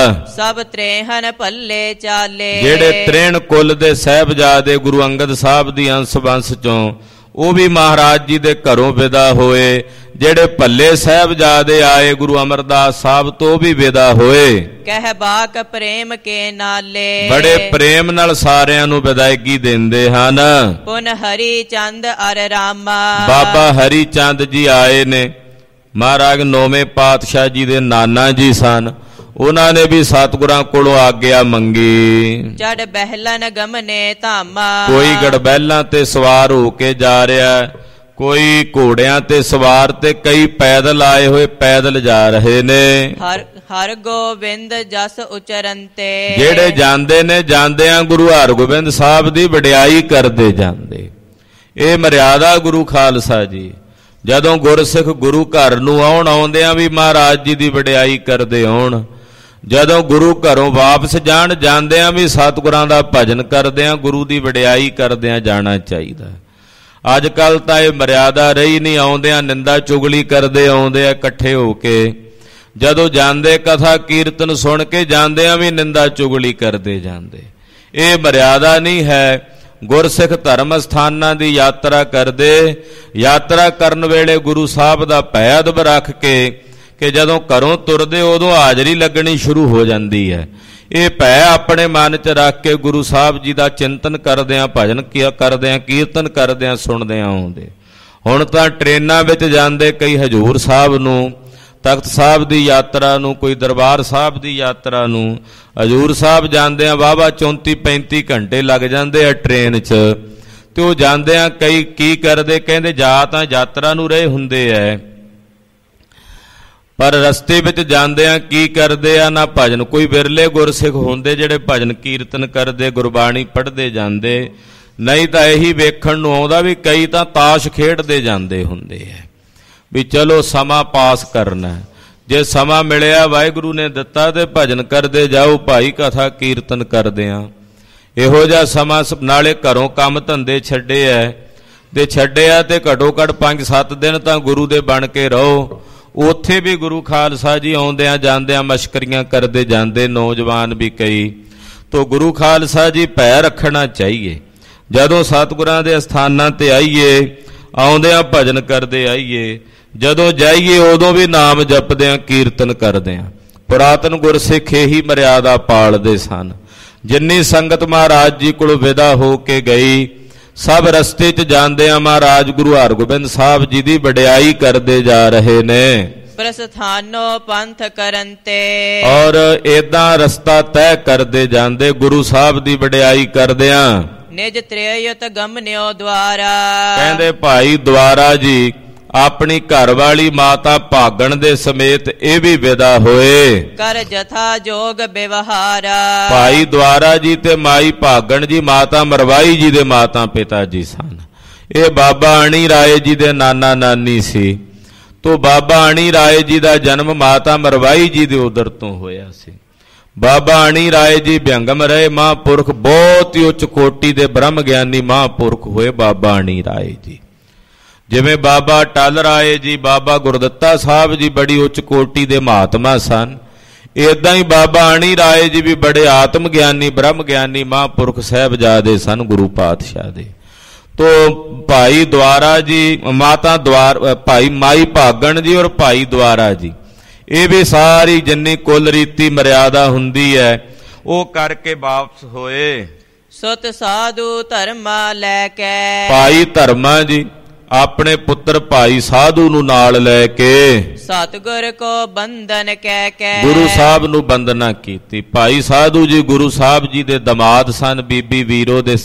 B: ਸਭ ਤ੍ਰੇਹਨ ਭੱਲੇ ਚਾਲੇ।
A: ਜਿਹੜੇ ਤ੍ਰੇਣ ਕੁੱਲ ਦੇ ਸਾਹਿਬਜ਼ਾਦੇ ਗੁਰੂ ਅੰਗਦ ਸਾਹਿਬ ਦੀ ਅੰਸ਼ ਬੰਸ ਚੋਂ, ਉਹ ਵੀ ਮਹਾਰਾਜ ਜੀ ਦੇ ਘਰੋਂ ਵਿਦਾ ਹੋਏ। ਜਿਹੜੇ ਭੱਲੇ ਸਾਹਿਬਜ਼ਾਦੇ ਆਏ ਗੁਰੂ ਅਮਰਦਾਸ ਸਾਹਿਬ ਤੋਂ ਵੀ ਵਿਦਾ ਹੋਏ।
B: ਕਹਿ ਬਾਕ ਪ੍ਰੇਮ ਕੇ ਨਾਲੇ।
A: ਬੜੇ ਪ੍ਰੇਮ ਨਾਲ ਸਾਰਿਆਂ ਨੂੰ ਵਿਦਾਇਗੀ ਦਿੰਦੇ ਹਨ।
B: ਪੁਨ ਹਰੀ ਚੰਦ ਅਰ ਰਾਮਾ।
A: ਬਾਬਾ ਹਰੀ ਚੰਦ ਜੀ ਆਏ ਨੇ। ਮਹਾਰਾਜ ਨੌਵੇਂ ਪਾਤਸ਼ਾਹ ਜੀ ਦੇ ਨਾਨਾ ਜੀ ਸਨ। ਉਹਨਾਂ ਨੇ ਵੀ ਸਤਿਗੁਰਾਂ ਕੋਲੋਂ ਆਗਿਆ ਮੰਗੀ।
B: ਚੜ ਬਹਿਲਨ ਗਮਨੇ ਧਾਮਾ,
A: ਕੋਈ ਗੜਬੈਲਾਂ ਤੇ ਸਵਾਰ ਹੋ ਕੇ ਜਾ ਰਿਹਾ, ਕੋਈ ਘੋੜਿਆਂ ਤੇ ਸਵਾਰ ਤੇ ਕਈ ਪੈਦਲ ਆਏ ਹੋਏ ਪੈਦਲ ਜਾ ਰਹੇ ਨੇ।
B: ਹਰ ਹਰ ਗੋਬਿੰਦ ਜਸ ਉਚਰੰਤੇ,
A: ਜਿਹੜੇ ਜਾਂਦੇ ਨੇ ਜਾਂਦਿਆਂ ਗੁਰੂ ਹਰਗੋਬਿੰਦ ਸਾਹਿਬ ਦੀ ਵਡਿਆਈ ਕਰਦੇ ਜਾਂਦੇ। ਇਹ ਮਰਿਆਦਾ ਗੁਰੂ ਖਾਲਸਾ ਜੀ। ਜਦੋਂ ਗੁਰਸਿੱਖ ਗੁਰੂ ਘਰ ਨੂੰ ਆਉਣ, ਆਉਂਦਿਆਂ ਵੀ ਮਹਾਰਾਜ ਜੀ ਦੀ ਵਡਿਆਈ ਕਰਦੇ ਆਉਣ। ਜਦੋਂ ਗੁਰੂ ਘਰੋਂ ਵਾਪਸ ਜਾਣ, ਜਾਂਦਿਆਂ ਵੀ ਸਤਿਗੁਰਾਂ ਦਾ ਭਜਨ ਕਰਦਿਆਂ ਗੁਰੂ ਦੀ ਵਡਿਆਈ ਕਰਦਿਆਂ ਜਾਣਾ ਚਾਹੀਦਾ। ਅੱਜ ਕੱਲ੍ਹ ਤਾਂ ਇਹ ਮਰਿਆਦਾ ਰਹੀ ਨਹੀਂ। ਆਉਂਦਿਆਂ ਨਿੰਦਾ ਚੁਗਲੀ ਕਰਦੇ ਆਉਂਦੇ ਆ ਇਕੱਠੇ ਹੋ ਕੇ, ਜਦੋਂ ਜਾਂਦੇ ਕਥਾ ਕੀਰਤਨ ਸੁਣ ਕੇ ਜਾਂਦਿਆਂ ਵੀ ਨਿੰਦਾ ਚੁਗਲੀ ਕਰਦੇ ਜਾਂਦੇ। ਇਹ ਮਰਿਆਦਾ ਨਹੀਂ ਹੈ। ਗੁਰਸਿੱਖ ਧਰਮ ਸਥਾਨਾਂ ਦੀ ਯਾਤਰਾ ਕਰਦੇ, ਯਾਤਰਾ ਕਰਨ ਵੇਲੇ ਗੁਰੂ ਸਾਹਿਬ ਦਾ ਭੈ ਅਦਬ ਰੱਖ ਕੇ ਕਿ ਜਦੋਂ ਘਰੋਂ ਤੁਰਦੇ ਉਦੋਂ ਹਾਜ਼ਰੀ ਲੱਗਣੀ ਸ਼ੁਰੂ ਹੋ ਜਾਂਦੀ ਹੈ। ਇਹ ਭੈ ਆਪਣੇ ਮਨ 'ਚ ਰੱਖ ਕੇ ਗੁਰੂ ਸਾਹਿਬ ਜੀ ਦਾ ਚਿੰਤਨ ਕਰਦਿਆਂ, ਭਜਨ ਕਰਦਿਆਂ, ਕੀਰਤਨ ਕਰਦਿਆਂ, ਸੁਣਦਿਆਂ ਆਉਂਦੇ। ਹੁਣ ਤਾਂ ਟ੍ਰੇਨਾਂ ਵਿੱਚ ਜਾਂਦੇ ਕਈ ਹਜ਼ੂਰ ਸਾਹਿਬ ਨੂੰ, ਤਖਤ ਸਾਹਿਬ ਦੀ ਯਾਤਰਾ ਨੂੰ, ਕੋਈ ਦਰਬਾਰ ਸਾਹਿਬ ਦੀ ਯਾਤਰਾ ਨੂੰ। ਹਜ਼ੂਰ ਸਾਹਿਬ ਜਾਂਦਿਆਂ ਵਾਹਵਾ ਚੌਂਤੀ ਪੈਂਤੀ ਘੰਟੇ ਲੱਗ ਜਾਂਦੇ ਆ ਟ੍ਰੇਨ 'ਚ। ਤੇ ਉਹ ਜਾਂਦਿਆਂ ਕਈ ਕੀ ਕਰਦੇ, ਕਹਿੰਦੇ ਜਾ ਤਾਂ ਯਾਤਰਾ ਨੂੰ ਰਹੇ ਹੁੰਦੇ ਐ, ਪਰ ਰਸਤੇ ਵਿੱਚ ਜਾਂਦਿਆਂ ਕੀ ਕਰਦੇ ਆ, ਨਾ ਭਜਨ। ਕੋਈ ਵਿਰਲੇ ਗੁਰਸਿੱਖ ਹੁੰਦੇ ਜਿਹੜੇ ਭਜਨ ਕੀਰਤਨ ਕਰਦੇ, ਗੁਰਬਾਣੀ ਪੜ੍ਹਦੇ ਜਾਂਦੇ। ਨਹੀਂ ਤਾਂ ਇਹੀ ਵੇਖਣ ਨੂੰ ਆਉਂਦਾ ਵੀ ਕਈ ਤਾਂ ਤਾਸ਼ ਖੇਡਦੇ ਜਾਂਦੇ ਹੁੰਦੇ ਐ ਵੀ ਚਲੋ ਸਮਾਂ ਪਾਸ ਕਰਨਾ। ਜੇ ਸਮਾਂ ਮਿਲਿਆ ਵਾਹਿਗੁਰੂ ਨੇ ਦਿੱਤਾ ਤੇ ਭਜਨ ਕਰਦੇ ਜਾਓ ਭਾਈ, ਕਥਾ ਕੀਰਤਨ ਕਰਦੇ ਆ। ਇਹੋ ਜਿਹਾ ਸਮਾਂ ਨਾਲੇ ਘਰੋਂ ਕੰਮ ਧੰਦੇ ਛੱਡੇ ਐ ਤੇ ਛੱਡਿਆ ਤੇ ਘੱਟੋ ਘੱਟ ਪੰਜ ਸੱਤ ਦਿਨ ਤਾਂ ਗੁਰੂ ਦੇ ਬਣ ਕੇ ਰਹੋ। ਉੱਥੇ ਵੀ ਗੁਰੂ ਖਾਲਸਾ ਜੀ ਆਉਂਦਿਆਂ ਜਾਂਦਿਆਂ ਮਸ਼ਕਰੀਆਂ ਕਰਦੇ ਜਾਂਦੇ, ਨੌਜਵਾਨ ਵੀ ਕਈ। ਤੋ ਗੁਰੂ ਖਾਲਸਾ ਜੀ ਭੈ ਰੱਖਣਾ ਚਾਹੀਏ। ਜਦੋਂ ਸਤਿਗੁਰਾਂ ਦੇ ਅਸਥਾਨਾਂ ਤੇ ਆਈਏ, ਆਉਂਦਿਆਂ ਭਜਨ ਕਰਦੇ ਆਈਏ, ਜਦੋਂ ਜਾਈਏ ਉਦੋਂ ਵੀ ਨਾਮ ਜਪਦਿਆਂ, ਕੀਰਤਨ ਕਰਦਿਆਂ। ਪੁਰਾਤਨ ਗੁਰਸਿੱਖ ਇਹੀ ਮਰਿਆਦਾ ਪਾਲਦੇ ਸਨ। ਜਿੰਨੀ ਸੰਗਤ ਮਹਾਰਾਜ ਜੀ ਕੋਲੋਂ ਵਿਦਾ ਹੋ ਕੇ ਗਈ, ਸਭ ਰਸਤੇ 'ਚ ਜਾਂਦਿਆਂ ਮਹਾਰਾਜ ਗੁਰੂ ਹਰਗੋਬਿੰਦ ਸਾਹਿਬ ਜੀ ਦੀ ਵਡਿਆਈ ਕਰਦੇ ਜਾ ਰਹੇ ਨੇ।
B: ਪ੍ਰਸਥਾਨੋ ਪੰਥ ਕਰਨ ਤੇ,
A: ਔਰ ਏਦਾਂ ਰਸਤਾ ਤੈਅ ਕਰਦੇ ਜਾਂਦੇ ਗੁਰੂ ਸਾਹਿਬ ਦੀ ਵਡਿਆਈ ਕਰਦਿਆਂ।
B: ਨਿਜ ਤ੍ਰੇਯਤ ਗਮਨਿਓ ਦੁਆਰਾ,
A: ਕਹਿੰਦੇ ਭਾਈ ਦੁਆਰਾ ਜੀ ਆਪਣੀ ਘਰ ਵਾਲੀ ਮਾਤਾ ਭਾਗਣ ਦੇ ਸਮੇਤ ਇਹ ਵੀ ਵਿਦਾ ਹੋਏ।
B: ਕਰ ਜਥਾ ਜੋਗ ਵਿਵਹਾਰਾ,
A: ਭਾਈ ਦੁਆਰਾ ਜੀ ਤੇ ਮਾਈ ਭਾਗਣ ਜੀ ਮਾਤਾ ਮਰਵਾਈ ਜੀ ਦੇ ਮਾਤਾ ਪਿਤਾ ਜੀ ਸਨ। ਇਹ ਬਾਬਾ ਅਣੀ ਰਾਏ ਜੀ ਦੇ ਨਾਨਾ ਨਾਨੀ ਸੀ। ਤੋ ਬਾਬਾ ਅਣੀ ਰਾਏ ਜੀ ਦਾ ਜਨਮ ਮਾਤਾ ਮਰਵਾਈ ਜੀ ਦੇ ਉਦਰ ਤੋਂ ਹੋਇਆ ਸੀ। ਬਾਬਾ ਅਣੀ ਰਾਏ ਜੀ ਵਿਅੰਗਮ ਰਹੇ ਮਹਾਂਪੁਰਖ, ਬਹੁਤ ਹੀ ਉੱਚ ਕੋਟੀ ਦੇ ਬ੍ਰਹਮ ਗਿਆਨੀ ਮਹਾਂਪੁਰਖ ਹੋਏ ਬਾਬਾ ਅਣੀ ਰਾਏ ਜੀ। ਜਿਵੇਂ ਬਾਬਾ ਟਲ ਰਾਏ ਜੀ, ਬਾਬਾ ਗੁਰਦੱਤਾ ਸਾਹਿਬ ਜੀ ਬੜੀ ਉੱਚ ਕੋਟੀ ਦੇ ਮਹਾਤਮਾ ਸਨ, ਏਦਾਂ ਹੀ ਬਾਬਾ ਅਣੀ ਰਾਏ ਜੀ ਵੀ ਬੜੇ ਆਤਮ ਗਿਆਨੀ, ਬ੍ਰਹਮ ਗਿਆਨੀ ਮਹਾਂਪੁਰਖ ਸਾਹਿਬਜ਼ਾਦੇ ਸਨ ਗੁਰੂ ਪਾਤਸ਼ਾਹ ਦੇ। ਤੋ ਭਾਈ ਦੁਆਰਾ ਜੀ, ਮਾਤਾ ਦੁਆਰ, ਭਾਈ ਮਾਈ ਭਾਗਣ ਜੀ ਔਰ ਭਾਈ ਦੁਆਰਾ ਜੀ, ਇਹ ਵੀ ਸਾਰੀ ਜਿੰਨੀ ਕੁੱਲ ਰੀਤੀ ਮਰਿਆਦਾ ਹੁੰਦੀ ਹੈ ਉਹ ਕਰਕੇ ਵਾਪਸ ਹੋਏ।
B: ਸੁਤ ਸਾਧੂ ਧਰਮਾ ਲੈ ਕੇ,
A: ਭਾਈ ਧਰਮਾ ਜੀ ਆਪਣੇ ਪੁੱਤਰ ਭਾਈ ਸਾਧੂ ਨੂੰ ਨਾਲ ਲੈ ਕੇ
B: ਸਤਿਗੁਰ ਕੋ ਬੰਧਨ ਕਹਿ ਕੇ
A: ਗੁਰੂ ਸਾਹਿਬ ਨੂੰ ਬੰਦਨਾ ਕੀਤੀ। ਭਾਈ ਸਾਧੂ ਜੀ ਗੁਰੂ ਸਾਹਿਬ ਜੀ ਦੇ ਦਮਾਦ ਸਨ, ਬੀਬੀ ਵੀਰੋ ਦੇ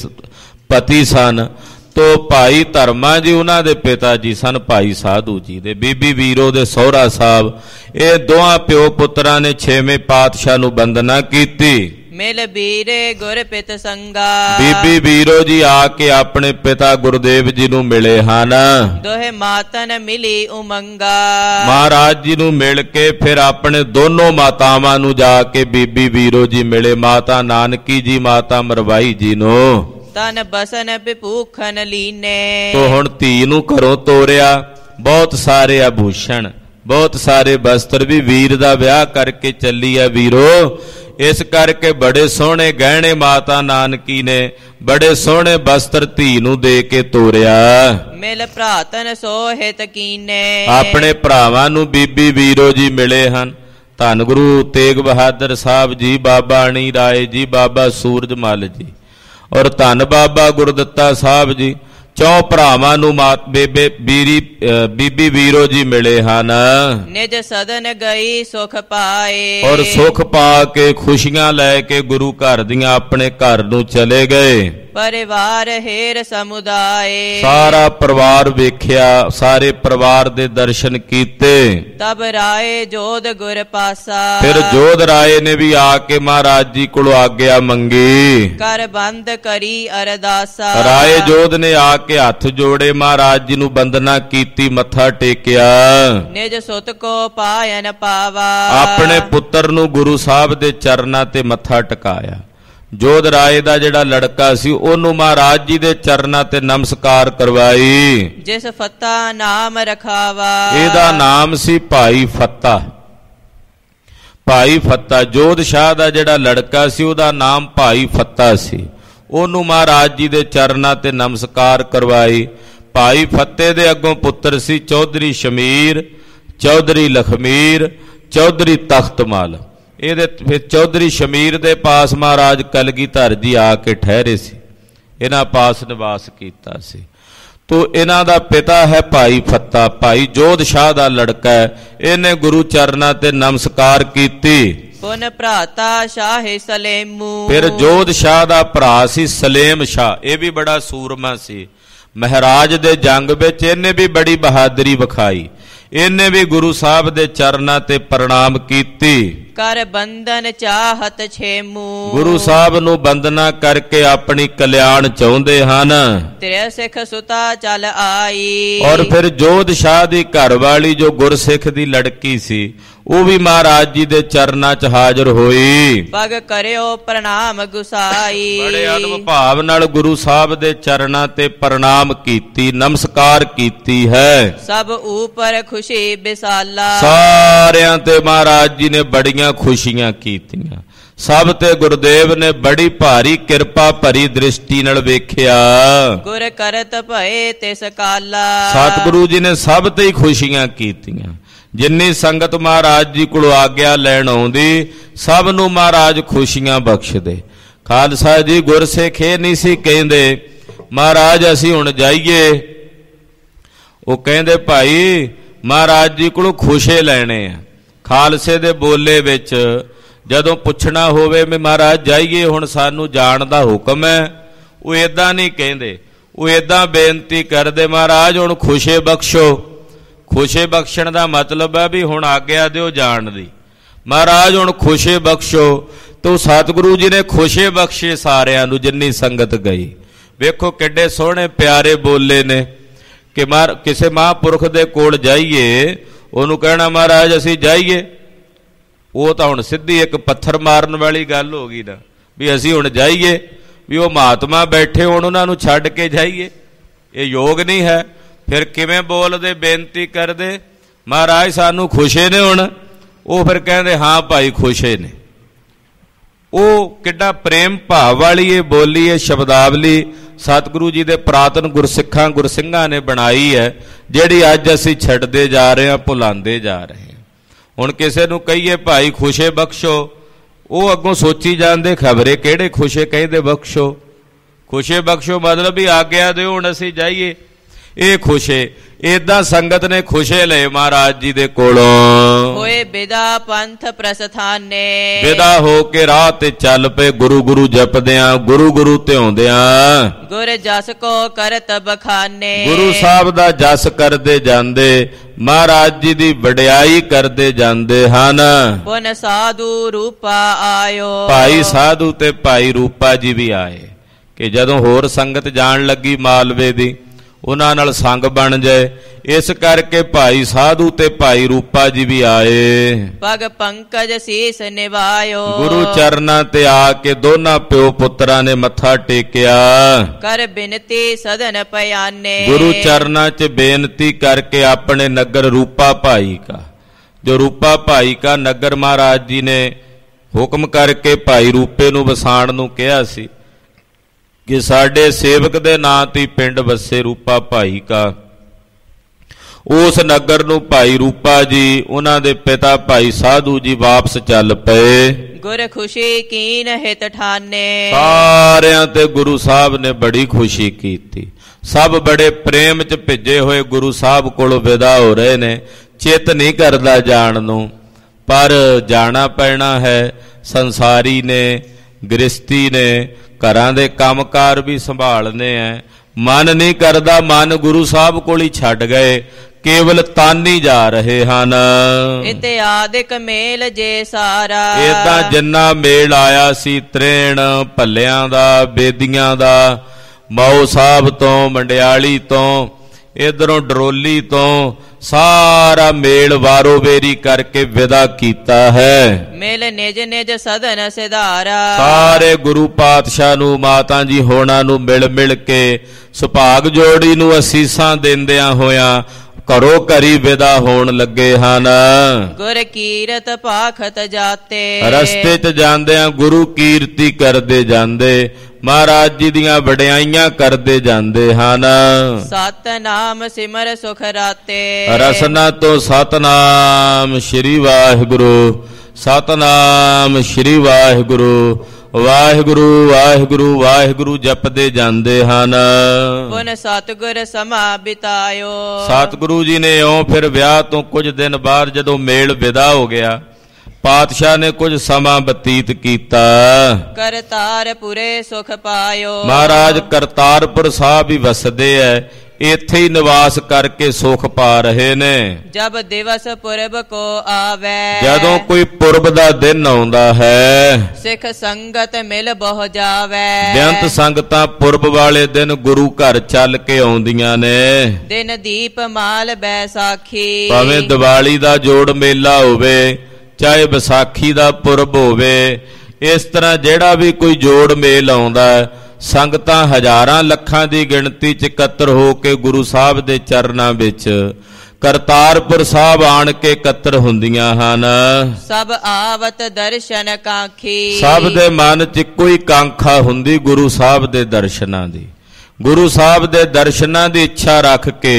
A: ਪਤੀ ਸਨ। ਤੋ ਭਾਈ ਧਰਮਾ ਜੀ ਉਹਨਾਂ ਦੇ ਪਿਤਾ ਜੀ ਸਨ ਭਾਈ ਸਾਧੂ ਜੀ ਦੇ, ਬੀਬੀ ਵੀਰੋ ਦੇ ਸਹੁਰਾ ਸਾਹਿਬ। ਇਹ ਦੋਹਾਂ ਪਿਓ ਪੁੱਤਰਾਂ ਨੇ ਛੇਵੇਂ ਪਾਤਸ਼ਾਹ ਨੂੰ ਬੰਦਨਾ ਕੀਤੀ।
B: ਮਿਲ ਵੀਰੇ ਗੁਰ ਪਿਤ ਸੰਗਾ,
A: ਬੀਬੀ ਵੀਰੋ ਜੀ ਆ ਕੇ ਆਪਣੇ ਪਿਤਾ ਗੁਰਦੇਵ ਜੀ ਨੂੰ ਮਿਲੇ ਹਨ।
B: ਦੋਹੇ ਮਾਤਨ ਮਿਲੀ ਉਮੰਗਾ,
A: ਮਹਾਰਾਜ ਜੀ ਨੂੰ ਮਿਲ ਕੇ ਫਿਰ ਆਪਣੇ ਦੋਨੋਂ ਮਾਤਾਵਾਂ ਨੂੰ ਜਾ ਕੇ ਬੀਬੀ ਵੀਰੋ ਜੀ ਮਿਲੇ, ਮਾਤਾ ਨਾਨਕੀ ਜੀ, ਮਾਤਾ ਮਰਵਾਈ ਜੀ ਨੂੰ।
B: ਤਨ ਬਸਨ ਵਿਭੂਖਨ ਲੀਨੇ,
A: ਤੋ ਹੁਣ ਧੀ ਨੂੰ ਘਰੋਂ ਤੋਰਿਆ, ਬਹੁਤ ਸਾਰੇ ਆਭੂਸ਼ਣ, ਬਹੁਤ ਸਾਰੇ ਬਸਤਰ ਵੀ ਵੀਰ ਦਾ ਵਿਆਹ ਕਰਕੇ ਚੱਲੀ ਆ ਵੀਰੋ। ਇਸ ਕਰਕੇ ਬੜੇ ਸੋਹਣੇ ਗਹਿਣੇ ਮਾਤਾ ਨਾਨਕੀ ਨੇ, ਬੜੇ ਸੋਹਣੇ ਬਸਤਰ ਧੀ ਨੂੰ ਦੇ ਕੇ ਤੋਰਿਆ।
B: ਮਿਲ ਭਰਾਤਨ ਸੋਹਿਤ ਕੀਨੇ,
A: ਆਪਣੇ ਭਰਾਵਾਂ ਨੂੰ ਬੀਬੀ ਵੀਰੋ ਜੀ ਮਿਲੇ ਹਨ। ਧੰਨ ਗੁਰੂ ਤੇਗ ਬਹਾਦਰ ਸਾਹਿਬ ਜੀ, ਬਾਬਾ ਅਣੀ ਰਾਏ ਜੀ, ਬਾਬਾ ਸੂਰਜ ਮੱਲ ਜੀ ਔਰ ਧੰਨ ਬਾਬਾ ਗੁਰਦੱਤਾ ਸਾਹਿਬ ਜੀ। ਚੌ ਭਰਾਵਾਂ ਨੂੰ ਮਾਤ ਬੇਬੇ ਬੀਰੀ ਬੀਬੀ ਵੀਰੋ ਜੀ ਮਿਲੇ ਹਨ।
B: ਨਿਜ ਸਦਨ ਗਈ ਸੁਖ ਪਾਏ।
A: ਔਰ ਸੁਖ ਪਾ ਕੇ ਖੁਸ਼ੀਆਂ ਲੈ ਕੇ ਗੁਰੂ ਘਰ ਦੀਆਂ ਆਪਣੇ ਘਰ ਨੂੰ ਚਲੇ ਗਏ।
B: ਪਰਿਵਾਰ ਹੇਰ ਸਮੁਦਾਏ।
A: ਸਾਰਾ ਪਰਿਵਾਰ ਵੇਖਿਆ, ਸਾਰੇ ਪਰਿਵਾਰ ਦੇ ਦਰਸ਼ਨ ਕੀਤੇ।
B: ਤਬ ਰਾਏ ਜੋਧ ਗੁਰ ਪਾਸਾ।
A: ਫਿਰ ਜੋਧ ਰਾਏ ਨੇ ਵੀ ਆ ਕੇ ਮਹਾਰਾਜ ਜੀ ਕੋਲੋਂ ਆਗਿਆ ਮੰਗੀ।
B: ਕਰ ਬੰਦ ਕਰੀ ਅਰਦਾਸਾ।
A: ਰਾਏ ਜੋਧ ਨੇ ਆ ਕੇ ਹੱਥ ਜੋੜੇ, ਮਹਾਰਾਜ ਜੀ ਨੂੰ ਬੰਦਨਾ ਕੀਤੀ, ਮੱਥਾ ਟੇਕਿਆ।
B: ਨਿਜ ਸੁਤ ਕੋ ਪਾਇਨ ਪਾਵਾ।
A: ਆਪਣੇ ਪੁੱਤਰ ਨੂੰ ਗੁਰੂ ਸਾਹਿਬ ਦੇ ਚਰਨਾਂ ਤੇ ਮੱਥਾ ਟਿਕਾਇਆ। ਜੋਧ ਰਾਏ ਦਾ ਜਿਹੜਾ ਲੜਕਾ ਸੀ ਉਹਨੂੰ ਮਹਾਰਾਜ ਜੀ ਦੇ ਚਰਨਾਂ ਤੇ ਨਮਸਕਾਰ ਕਰਵਾਈ।
B: ਜਿਸ ਫੱਤਾ ਨਾਮ ਰਖਾਵਾ।
A: ਇਹਦਾ ਨਾਮ ਸੀ ਭਾਈ ਫੱਤਾ। ਭਾਈ ਫੱਤਾ ਜੋਧ ਸ਼ਾਹ ਦਾ ਜਿਹੜਾ ਲੜਕਾ ਸੀ ਉਹਦਾ ਨਾਮ ਭਾਈ ਫੱਤਾ ਸੀ। ਉਹਨੂੰ ਮਹਾਰਾਜ ਜੀ ਦੇ ਚਰਨਾਂ ਤੇ ਨਮਸਕਾਰ ਕਰਵਾਈ। ਭਾਈ ਫੱਤੇ ਦੇ ਅੱਗੋਂ ਪੁੱਤਰ ਸੀ ਚੌਧਰੀ ਸ਼ਮੀਰ, ਚੌਧਰੀ ਲਖਮੀਰ, ਚੌਧਰੀ ਤਖਤਮਾਲ। ਇਹਦੇ ਫਿਰ ਚੌਧਰੀ ਸ਼ਮੀਰ ਦੇ ਪਾਸ ਮਹਾਰਾਜ ਕਲਗੀਧਰ ਜੀ ਆ ਕੇ ਠਹਿਰੇ ਸੀ, ਇਹਨਾਂ ਪਾਸ ਨਿਵਾਸ ਕੀਤਾ ਸੀ। ਤੋ ਇਹਨਾਂ ਦਾ ਪਿਤਾ ਹੈ ਭਾਈ ਫੱਤਾ, ਭਾਈ ਜੋਧ ਸ਼ਾਹ ਦਾ ਲੜਕਾ ਹੈ। ਇਹਨੇ ਗੁਰੂ ਚਰਨਾਂ ਤੇ ਨਮਸਕਾਰ ਕੀਤੀ।
B: ਪੁਨ ਭਰਾਤਾ ਸ਼ਾਹ ਸਲੇਮੂ।
A: ਫਿਰ ਜੋਧ ਸ਼ਾਹ ਦਾ ਭਰਾ ਸੀ ਸਲੇਮ ਸ਼ਾਹ, ਇਹ ਵੀ ਬੜਾ ਸੂਰਮਾ ਸੀ। ਮਹਾਰਾਜ ਦੇ ਜੰਗ ਵਿੱਚ ਇਹਨੇ ਵੀ ਬੜੀ ਬਹਾਦਰੀ ਵਿਖਾਈ। ਇਹਨੇ ਵੀ ਗੁਰੂ ਸਾਹਿਬ ਦੇ ਚਰਨਾਂ ਤੇ ਪ੍ਰਣਾਮ ਕੀਤੀ।
B: ਕਰ ਬੰਧਨ ਚਾਹਤ ਛੇਮੂ।
A: ਗੁਰੂ ਸਾਹਿਬ ਨੂੰ ਬੰਦਨਾ ਕਰਕੇ ਆਪਣੀ ਕਲਿਆਣ ਚਾਹੁੰਦੇ ਹਨ।
B: ਤੇਰੇ ਸਿੱਖ ਸੁਤਾ ਚੱਲ ਆਈ।
A: ਔਰ ਫਿਰ ਜੋਧ ਸ਼ਾਹ ਦੀ ਘਰਵਾਲੀ ਜੋ ਗੁਰਸਿੱਖ ਦੀ ਲੜਕੀ ਸੀ ਉਹ ਵੀ ਮਹਾਰਾਜ ਜੀ ਦੇ ਚਰਨਾਂ 'ਚ ਹਾਜ਼ਰ ਹੋਈ।
B: ਪਗ ਕਰਿਓ ਪ੍ਰਣਾਮ ਗੁਸਾਈ।
A: ਬੜੇ ਅਦਬ ਭਾਵ ਨਾਲ ਗੁਰੂ ਸਾਹਿਬ ਦੇ ਚਰਨਾਂ ਤੇ ਪ੍ਰਣਾਮ ਕੀਤੀ, ਨਮਸਕਾਰ ਕੀਤੀ ਹੈ।
B: ਸਭ ਉਪਰ ਖੁਸ਼ੀ ਬਿਸਾਲਾ।
A: ਸਾਰਿਆਂ ਤੇ ਮਹਾਰਾਜ ਜੀ ਨੇ ਬੜੀਆਂ ਖੁਸ਼ੀਆਂ ਕੀਤੀਆਂ। ਸਭ ਤੇ ਗੁਰਦੇਵ ਨੇ ਬੜੀ ਭਾਰੀ ਕਿਰਪਾ ਭਰੀ ਦ੍ਰਿਸ਼ਟੀ ਨਾਲ ਵੇਖਿਆ।
B: ਗੁਰ ਕਰਤ ਭਏ ਤਿਸ ਕਾਲਾ।
A: ਸਤਿਗੁਰੂ ਜੀ ਨੇ ਸਭ ਤੇ ਹੀ ਖੁਸ਼ੀਆਂ ਕੀਤੀਆਂ। ਜਿੰਨੀ ਸੰਗਤ ਮਹਾਰਾਜ ਜੀ ਕੋਲ ਆਗਿਆ ਲੈਣ ਆਉਂਦੀ ਸਭ ਨੂੰ ਮਹਾਰਾਜ ਖੁਸ਼ੀਆਂ ਬਖਸ਼ਦੇ। ਖਾਲਸਾ ਜੀ ਗੁਰਸਿੱਖ ਇਹ ਨਹੀਂ ਸੀ ਕਹਿੰਦੇ ਮਹਾਰਾਜ ਅਸੀਂ ਹੁਣ ਜਾਈਏ। ਉਹ ਕਹਿੰਦੇ ਭਾਈ ਮਹਾਰਾਜ ਜੀ ਕੋਲੋਂ ਖੁਸ਼ੇ ਲੈਣੇ ਆ। ਖਾਲਸੇ ਦੇ ਬੋਲੇ ਵਿੱਚ ਜਦੋਂ ਪੁੱਛਣਾ ਹੋਵੇ ਵੀ ਮਹਾਰਾਜ ਜਾਈਏ ਹੁਣ ਸਾਨੂੰ ਜਾਣ ਦਾ ਹੁਕਮ ਹੈ, ਉਹ ਏਦਾਂ ਨਹੀਂ ਕਹਿੰਦੇ। ਉਹ ਏਦਾਂ ਬੇਨਤੀ ਕਰਦੇ ਮਹਾਰਾਜ ਹੁਣ ਖੁਸ਼ੇ ਬਖਸ਼ੋ। ਖੁਸ਼ੇ ਬਖਸ਼ਣ ਦਾ ਮਤਲਬ ਹੈ ਵੀ ਹੁਣ ਆਗਿਆ ਦਿਓ ਜਾਣ ਦੀ। ਮਹਾਰਾਜ ਹੁਣ ਖੁਸ਼ੇ ਬਖਸ਼ੋ। ਤੋ ਸਤਿਗੁਰੂ ਜੀ ਨੇ ਖੁਸ਼ੇ ਬਖਸ਼ੇ ਸਾਰਿਆਂ ਨੂੰ ਜਿੰਨੀ ਸੰਗਤ ਗਈ। ਵੇਖੋ ਕਿੱਡੇ ਸੋਹਣੇ ਪਿਆਰੇ ਬੋਲੇ ਨੇ ਕਿ ਮਾਰ ਕਿਸੇ ਮਹਾਂਪੁਰਖ ਦੇ ਕੋਲ ਜਾਈਏ ਉਹਨੂੰ ਕਹਿਣਾ ਮਹਾਰਾਜ ਅਸੀਂ ਜਾਈਏ, ਉਹ ਤਾਂ ਹੁਣ ਸਿੱਧੀ ਇੱਕ ਪੱਥਰ ਮਾਰਨ ਵਾਲੀ ਗੱਲ ਹੋ ਗਈ ਨਾ ਵੀ ਅਸੀਂ ਹੁਣ ਜਾਈਏ, ਵੀ ਉਹ ਮਹਾਤਮਾ ਬੈਠੇ ਹੁਣ ਉਹਨਾਂ ਨੂੰ ਛੱਡ ਕੇ ਜਾਈਏ, ਇਹ ਯੋਗ ਨਹੀਂ ਹੈ। ਫਿਰ ਕਿਵੇਂ ਬੋਲਦੇ, ਬੇਨਤੀ ਕਰਦੇ ਮਹਾਰਾਜ ਸਾਨੂੰ ਖੁਸ਼ੇ ਨੇ ਹੁਣ। ਉਹ ਫਿਰ ਕਹਿੰਦੇ ਹਾਂ ਭਾਈ ਖੁਸ਼ੇ ਨੇ। ਉਹ ਕਿੱਡਾ ਪ੍ਰੇਮ ਭਾਵ ਵਾਲੀ ਇਹ ਬੋਲੀ, ਇਹ ਸ਼ਬਦਾਵਲੀ ਸਤਿਗੁਰੂ ਜੀ ਦੇ ਪੁਰਾਤਨ ਗੁਰਸਿੱਖਾਂ ਗੁਰਸਿੰਘਾਂ ਨੇ ਬਣਾਈ ਹੈ, ਜਿਹੜੀ ਅੱਜ ਅਸੀਂ ਛੱਡਦੇ ਜਾ ਰਹੇ ਹਾਂ, ਭੁਲਾਉਂਦੇ ਜਾ ਰਹੇ ਹਾਂ। ਹੁਣ ਕਿਸੇ ਨੂੰ ਕਹੀਏ ਭਾਈ ਖੁਸ਼ੇ ਬਖਸ਼ੋ, ਉਹ ਅੱਗੋਂ ਸੋਚੀ ਜਾਂਦੇ ਖਬਰੇ ਕਿਹੜੇ ਖੁਸ਼ੇ ਕਹਿੰਦੇ ਬਖਸ਼ੋ। ਖੁਸ਼ੇ ਬਖਸ਼ੋ ਮਤਲਬ ਵੀ ਆਗਿਆ ਦਿਓ ਹੁਣ ਅਸੀਂ ਜਾਈਏ। ਇਹ ਖੁਸ਼ੇ ਏਦਾਂ ਸੰਗਤ ਨੇ ਖੁਸ਼ੇ ਲਏ ਮਹਾਰਾਜ ਜੀ ਦੇ ਕੋਲੋਂ।
B: ਹੋਏ ਬਿਦਾ ਪੰਥ ਪ੍ਰਸਥਾਨੇ।
A: ਬਿਦਾ ਹੋ ਕੇ ਰਾਹ ਤੇ ਚੱਲ ਪਏ ਗੁਰੂ ਗੁਰੂ ਜਪਦਿਆਂ, ਗੁਰੂ ਗੁਰੂ ਧਿਆਉਂਦਿਆਂ।
B: ਗੁਰ ਜਸ ਕੋ ਕਰਤ ਬਖਾਨੇ।
A: ਗੁਰੂ ਸਾਹਿਬ ਦਾ ਜਸ ਕਰਦੇ ਜਾਂਦੇ, ਮਹਾਰਾਜ ਜੀ ਦੀ ਵਡਿਆਈ ਕਰਦੇ ਜਾਂਦੇ ਹਨ।
B: ਪੁਨ ਸਾਧੂ ਰੂਪਾ ਆਇਓ।
A: ਭਾਈ ਸਾਧੂ ਤੇ ਭਾਈ ਰੂਪਾ ਜੀ ਵੀ ਆਏ ਕਿ ਜਦੋਂ ਹੋਰ ਸੰਗਤ ਜਾਣ ਲੱਗੀ ਮਾਲਵੇ ਦੀ ਉਹਨਾਂ ਨਾਲ ਸੰਗ ਬਣ ਜਾਏ, ਇਸ ਕਰਕੇ ਭਾਈ ਸਾਧੂ ਤੇ ਭਾਈ ਰੂਪਾ ਜੀ ਵੀ ਆਏ।
B: ਪਗ ਪੰਕਜ ਸੀਸ ਨਿਵਾਇਓ।
A: ਗੁਰੂ ਚਰਨਾਂ ਤੇ ਆ ਕੇ ਦੋਨਾਂ ਪਿਓ ਪੁੱਤਰਾਂ ਨੇ ਮੱਥਾ ਟੇਕਿਆ।
B: ਕਰ ਬਿਨਤੀ ਸਦਨ ਪਿਆਨੇ।
A: ਗੁਰੂ ਚਰਨਾਂ 'ਚ ਬੇਨਤੀ ਕਰਕੇ ਆਪਣੇ ਨਗਰ ਰੂਪਾ ਭਾਈ ਕਾ, ਜੋ ਰੂਪਾ ਭਾਈ ਕਾ ਨਗਰ ਮਹਾਰਾਜ ਜੀ ਨੇ ਹੁਕਮ ਕਰਕੇ ਭਾਈ ਰੂਪੇ ਨੂੰ ਵਸਾਣ ਨੂੰ ਕਿਹਾ ਸੀ ਕਿ ਸਾਡੇ ਸੇਵਕ ਦੇ ਨਾਂ ਤੇ ਪਿੰਡ ਵਸੇ ਰੂਪਾ ਭਾਈ ਕਾ। ਉਸ ਨਗਰ ਨੂੰ ਭਾਈ ਰੂਪਾ ਜੀ, ਉਹਨਾਂ ਦੇ ਪਿਤਾ ਭਾਈ ਸਾਧੂ ਜੀ ਵਾਪਸ ਚੱਲ ਪਏ।
B: ਗੁਰ ਖੁਸ਼ੀ ਕੀਨ ਹਿਤ ਠਾਨੇ।
A: ਸਾਰਿਆਂ ਤੇ ਗੁਰੂ ਸਾਹਿਬ ਨੇ ਬੜੀ ਖੁਸ਼ੀ ਕੀਤੀ। ਸਭ ਬੜੇ ਪ੍ਰੇਮ ਚ ਭਿੱਜੇ ਹੋਏ ਗੁਰੂ ਸਾਹਿਬ ਕੋਲੋਂ ਵਿਦਾ ਹੋ ਰਹੇ ਨੇ। ਚਿੱਤ ਨਹੀਂ ਕਰਦਾ ਜਾਣ ਨੂੰ, ਪਰ ਜਾਣਾ ਪੈਣਾ ਹੈ। ਸੰਸਾਰੀ ਨੇ, ਗ੍ਰਸਤੀ ਨੇ, ਘਰਾਂ ਦੇ ਕੰਮਕਾਰ ਵੀ ਸੰਭਾਲਨੇ ਐ। ਮਨ ਨਹੀਂ ਕਰਦਾ, ਮਨ ਗੁਰੂ ਸਾਹਿਬ ਕੋਲ ਹੀ ਛੱਡ ਗਏ, ਕੇਵਲ ਤਨ ਹੀ ਜਾ ਰਹੇ ਹਨ।
B: ਇਤਿਆਦਿਕ ਮੇਲ ਜੇ ਸਾਰਾ,
A: ਏਦਾਂ ਜਿੰਨਾ ਮੇਲ ਆਇਆ ਸੀ ਤ੍ਰੇਣ ਭੱਲਿਆਂ ਦਾ, ਬੇਦੀਆਂ ਦਾ, ਮਾਓ ਸਾਹਿਬ ਤੋਂ, ਮੰਡਿਆਲੀ ਤੋਂ, ਇਧਰੋਂ ਡਰੋਲੀ ਤੋਂ, ਸਾਰਾ ਮੇਲ ਵਾਰੋ ਵੇਰੀ ਕਰਕੇ ਵਿਦਾ ਕੀਤਾ ਹੈ।
B: ਮੇਲ ਨਿਜ ਨਿਜ ਸਦਨ ਸਿਧਾਰਾ,
A: ਸਾਰੇ ਗੁਰੂ ਪਾਤਸ਼ਾਹ ਨੂੰ, ਮਾਤਾ ਜੀ ਹੋਣਾ ਨੂੰ ਮਿਲ ਮਿਲ ਕੇ ਸੁਭਾਗ ਜੋੜੀ ਨੂੰ ਅਸੀਸਾਂ ਦਿੰਦਿਆਂ ਹੋਇਆਂ ਘਰੋ ਘਰੀ ਵਿਦਾ ਹੋਣ ਲੱਗੇ ਹਨ।
B: ਗੁਰ ਕੀਰਤ ਭਾਖਤ ਜਾਤੇ,
A: ਰਸਤੇ 'ਚ ਜਾਂਦਿਆਂ ਗੁਰੂ ਕੀਰਤੀ ਕਰਦੇ ਜਾਂਦੇ, ਮਹਾਰਾਜ ਜੀ ਦੀਆਂ ਵਡਿਆਈਆਂ ਕਰਦੇ ਜਾਂਦੇ ਹਨ।
B: ਸਤਨਾਮ ਸਿਮਰ ਸੁਖ ਰਾਤੇ,
A: ਰਸਨਾ ਤੋਂ ਸਤਨਾਮ ਸ਼੍ਰੀ ਵਾਹਿਗੁਰੂ, ਸਤਨਾਮ ਸ਼੍ਰੀ ਵਾਹਿਗੁਰੂ, ਵਾਹਿਗੁਰੂ ਵਾਹਿਗੁਰੂ ਵਾਹਿਗੁਰੂ ਜਪਦੇ ਜਾਂਦੇ ਹਨ।
B: ਪੁਨ ਸਤਿਗੁਰ ਸਮਾ ਬਿਤਾਇਓ,
A: ਸਤਿਗੁਰੂ ਜੀ ਨੇ ਇਉਂ ਫਿਰ ਵਿਆਹ ਤੋਂ ਕੁਝ ਦਿਨ ਬਾਅਦ ਜਦੋਂ ਮੇਲ ਵਿਦਾ ਹੋ ਗਿਆ, ਪਾਤਸ਼ਾਹ ਨੇ ਕੁਝ ਸਮਾਂ ਬਤੀਤ ਕੀਤਾ।
B: ਕਰਤਾਰਪੁਰੇ ਸੁਖ ਪਾਇਓ,
A: ਮਹਾਰਾਜ ਕਰਤਾਰਪੁਰ ਸਾਹਿਬ ਹੀ ਵਸਦੇ ਐ, ਇੱਥੇ ਹੀ ਨਿਵਾਸ ਕਰਕੇ ਸੁਖ ਪਾ ਰਹੇ ਨੇ।
B: ਜਬ ਦਿਵਸ ਪੁਰਬ ਕੋ ਆਵੇ,
A: ਜਦੋਂ ਕੋਈ ਪੁਰਬ ਦਾ ਦਿਨ ਆਉਂਦਾ ਹੈ,
B: ਸਿੱਖ ਸੰਗਤ ਮਿਲ ਬਹੁ ਜਾਵੇ।
A: ਬੇਅੰਤ ਸੰਗਤਾਂ ਪੁਰਬ ਵਾਲੇ ਦਿਨ ਗੁਰੂ ਘਰ ਚੱਲ ਕੇ ਆਉਂਦੀਆਂ ਨੇ।
B: ਦਿਨ ਦੀਪ ਮਾਲ ਬੈਸਾਖੀ,
A: ਭਾਵੇਂ ਦੀਵਾਲੀ ਦਾ ਜੋੜ ਮੇਲਾ ਹੋਵੇ, ਚਾਹੇ ਵਿਸਾਖੀ ਦਾ ਪੁਰਬ ਹੋਵੇ, ਇਸ ਤਰ੍ਹਾਂ ਜਿਹੜਾ ਵੀ ਕੋਈ ਜੋੜ ਮੇਲ ਆਉਂਦਾ, ਸੰਗਤਾਂ ਹਜ਼ਾਰਾਂ ਲੱਖਾਂ ਦੀ ਗਿਣਤੀ 'ਚ ਇਕੱਤਰ ਹੋ ਕੇ ਗੁਰੂ ਸਾਹਿਬ ਦੇ ਚਰਨਾਂ ਵਿੱਚ ਕਰਤਾਰਪੁਰ ਸਾਹਿਬ ਆਣ ਕੇ ਇਕੱਤਰ ਹੁੰਦੀਆਂ ਹਨ।
B: ਸਭ ਆਵਤ ਦਰਸ਼ਨ ਕਾਂਖੀ,
A: ਸਭ ਦੇ ਮਨ 'ਚ ਕੋਈ ਕਾਂਖਾ ਹੁੰਦੀ ਗੁਰੂ ਸਾਹਿਬ ਦੇ ਦਰਸ਼ਨਾਂ ਦੀ। ਗੁਰੂ ਸਾਹਿਬ ਦੇ ਦਰਸ਼ਨਾਂ ਦੀ ਇੱਛਾ ਰੱਖ ਕੇ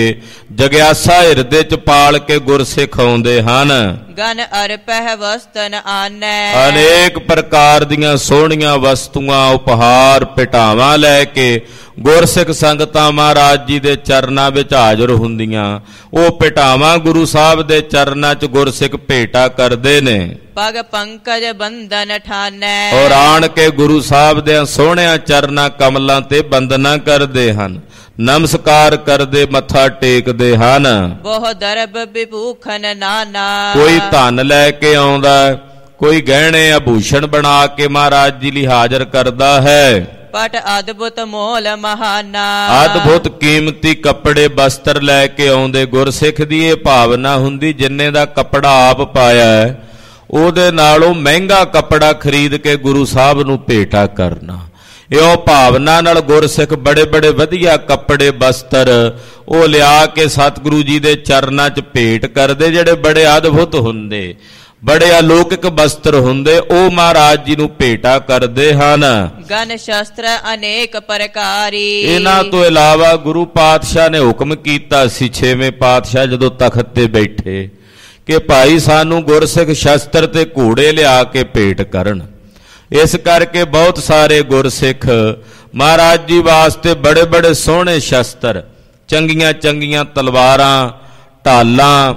A: ਜਗਿਆਸਾ ਹਿਰਦੇ 'ਚ ਪਾਲ ਕੇ ਗੁਰਸਿੱਖ ਆਉਂਦੇ ਹਨ।
B: ਗਨ ਅਰਪਹਿ ਵਸਤਨ ਆਨੈ,
A: ਅਨੇਕ ਪ੍ਰਕਾਰ ਦੀਆਂ ਸੋਹਣੀਆਂ ਵਸਤੂਆਂ, ਉਪਹਾਰ, ਭੇਟਾਵਾਂ ਲੈ ਕੇ ਗੁਰਸਿੱਖ ਸੰਗਤਾਂ ਮਹਾਰਾਜ ਜੀ ਦੇ ਚਰਨਾਂ ਵਿੱਚ ਹਾਜ਼ਰ ਹੁੰਦੀਆਂ। ਉਹ ਭੇਟਾਵਾਂ ਗੁਰੂ ਸਾਹਿਬ ਦੇ ਚਰਨਾਂ 'ਚ ਗੁਰਸਿੱਖ ਭੇਟਾ ਕਰਦੇ ਨੇ।
B: ਪਗ ਪੰਕਜ ਬੰਧਨ ਠਾਨੈ,
A: ਔਰ ਆਣ ਕੇ ਗੁਰੂ ਸਾਹਿਬ ਦੇ ਸੋਹਣਿਆਂ ਚਰਨਾਂ ਕਮਲਾਂ ਤੇ ਬੰਦਨਾ ਕਰਦੇ ਹਨ, ਨਮਸਕਾਰ ਕਰਦੇ, ਮੱਥਾ ਟੇਕਦੇ ਹਨ।
B: ਬਹੁ ਦਰਬ ਵਿਭੂਖਨ ਨਾਨਾ,
A: ਕੋਈ ਧਨ ਲੈ ਕੇ ਆਉਂਦਾ, ਕੋਈ ਗਹਿਣੇ ਆਭੂਸ਼ਣ ਬਣਾ ਕੇ ਮਹਾਰਾਜ ਜੀ ਲਈ ਹਾਜ਼ਰ ਕਰਦਾ ਹੈ।
B: ਪਟ ਅਦਭੁਤ ਮੋਲ ਮਹਾਨਾ,
A: ਅਦਭੁਤ ਕੀਮਤੀ ਕੱਪੜੇ ਬਸਤਰ ਲੈ ਕੇ ਆਉਂਦੇ। ਗੁਰਸਿੱਖ ਦੀ ਇਹ ਭਾਵਨਾ ਹੁੰਦੀ, ਜਿੰਨੇ ਦਾ ਕੱਪੜਾ ਆਪ ਪਾਇਆ ਹੈ ਉਹਦੇ ਨਾਲੋਂ ਮਹਿੰਗਾ ਕੱਪੜਾ ਖਰੀਦ ਕੇ ਗੁਰੂ ਸਾਹਿਬ ਨੂੰ ਭੇਟਾ ਕਰਨਾ। ਇਹੋ ਭਾਵਨਾ ਨਾਲ ਗੁਰਸਿੱਖ ਬੜੇ ਬੜੇ ਵਧੀਆ ਕੱਪੜੇ ਬਸਤਰ ਉਹ ਲਿਆ ਕੇ ਸਤਿਗੁਰੂ ਜੀ ਦੇ ਚਰਨਾਂ 'ਚ ਭੇਟ ਕਰਦੇ, ਜਿਹੜੇ ਬੜੇ ਅਦਭੁਤ ਹੁੰਦੇ, ਬੜੇ ਅਲੌਕਿਕ ਬਸਤਰ ਹੁੰਦੇ, ਉਹ ਮਹਾਰਾਜ ਜੀ ਨੂੰ ਭੇਟਾ ਕਰਦੇ ਹਨ।
B: ਗਨ ਸ਼ਸਤਰ ਅਨੇਕ ਪ੍ਰਕਾਰੀ,
A: ਇਹਨਾਂ ਤੋਂ ਇਲਾਵਾ ਗੁਰੂ ਪਾਤਸ਼ਾਹ ਨੇ ਹੁਕਮ ਕੀਤਾ ਸੀ, ਛੇਵੇਂ ਪਾਤਸ਼ਾਹ ਜਦੋਂ ਤਖਤ ਤੇ ਬੈਠੇ, ਕਿ ਭਾਈ ਸਾਨੂੰ ਗੁਰਸਿੱਖ ਸ਼ਸਤਰ ਤੇ ਘੋੜੇ ਲਿਆ ਕੇ ਭੇਟ ਕਰਨ। ਇਸ ਕਰਕੇ ਬਹੁਤ ਸਾਰੇ ਗੁਰਸਿੱਖ ਮਹਾਰਾਜ ਜੀ ਵਾਸਤੇ ਬੜੇ ਬੜੇ ਸੋਹਣੇ ਸ਼ਸਤਰ, ਚੰਗੀਆਂ ਚੰਗੀਆਂ ਤਲਵਾਰਾਂ, ਢਾਲਾਂ,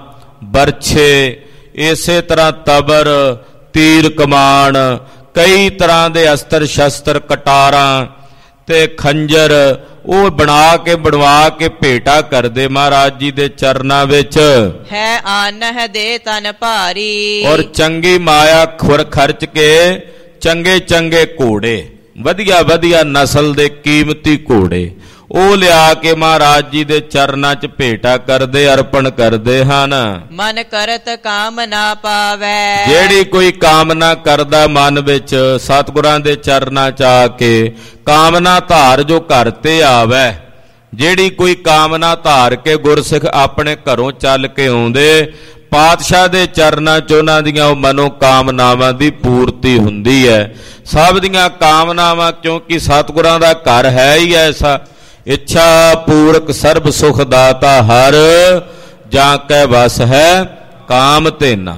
A: ਬਰਛੇ, ਇਸੇ ਤਰ੍ਹਾਂ ਤਬਰ, ਤੀਰ ਕਮਾਨ, ਕਈ ਤਰ੍ਹਾਂ ਦੇ ਅਸਤਰ ਸ਼ਸਤਰ, ਕਟਾਰਾਂ ਤੇ ਖੰਜਰ ਉਹ ਬਣਾ ਕੇ ਬਣਵਾ ਕੇ ਭੇਟਾ ਕਰਦੇ ਮਹਾਰਾਜ ਜੀ ਦੇ ਚਰਨਾਂ ਵਿੱਚ।
B: ਹੈ ਆਨਹਿ ਦੇ ਤਨ ਭਾਰੀ,
A: ਔਰ ਚੰਗੀ ਮਾਇਆ ਖੁਰ ਖਰਚ ਕੇ ਚੰਗੇ ਚੰਗੇ ਘੋੜੇ, ਵਧੀਆ ਵਧੀਆ ਨਸਲ ਦੇ ਕੀਮਤੀ ਘੋੜੇ ਉਹ ਲਿਆ ਕੇ ਮਹਾਰਾਜ ਜੀ ਦੇ ਚਰਨਾਂ 'ਚ ਭੇਟਾ ਕਰਦੇ, ਅਰਪਣ ਕਰਦੇ ਹਨ।
B: ਮਨ ਕਰਤ ਕਾਮ ਨਾ ਪਾਵੈ,
A: ਜਿਹੜੀ ਕੋਈ ਕਾਮਨਾ ਕਰਦਾ ਮਨ ਵਿੱਚ, ਸਤਿਗੁਰਾਂ ਦੇ ਚਰਨਾਂ 'ਚ ਆ ਕੇ ਕਾਮਨਾ ਧਾਰ ਜੋ ਘਰ ਤੇ ਆਵੈ। ਜਿਹੜੀ ਕੋਈ ਕਾਮਨਾ ਧਾਰ ਕੇ ਗੁਰਸਿੱਖ ਆਪਣੇ ਘਰੋਂ ਚੱਲ ਕੇ ਆਉਂਦੇ, ਪਾਤਸ਼ਾਹ ਦੇ ਚਰਨਾਂ 'ਚ ਉਹਨਾਂ ਦੀਆਂ ਉਹ ਮਨੋ ਕਾਮਨਾਵਾਂ ਦੀ ਪੂਰਤੀ ਹੁੰਦੀ ਹੈ। ਸਭ ਦੀਆਂ ਕਾਮਨਾਵਾਂ, ਕਿਉਂਕਿ ਸਤਿਗੁਰਾਂ ਦਾ ਘਰ ਹੈ ਹੀ ਐਸਾ, ਇੱਛਾ ਪੂਰਕ ਸਰਬ ਸੁਖ ਦਾਤਾ ਹਰ, ਜਾਂ ਕੈ ਵਸ ਹੈ ਕਾਮ ਤੇਨਾ।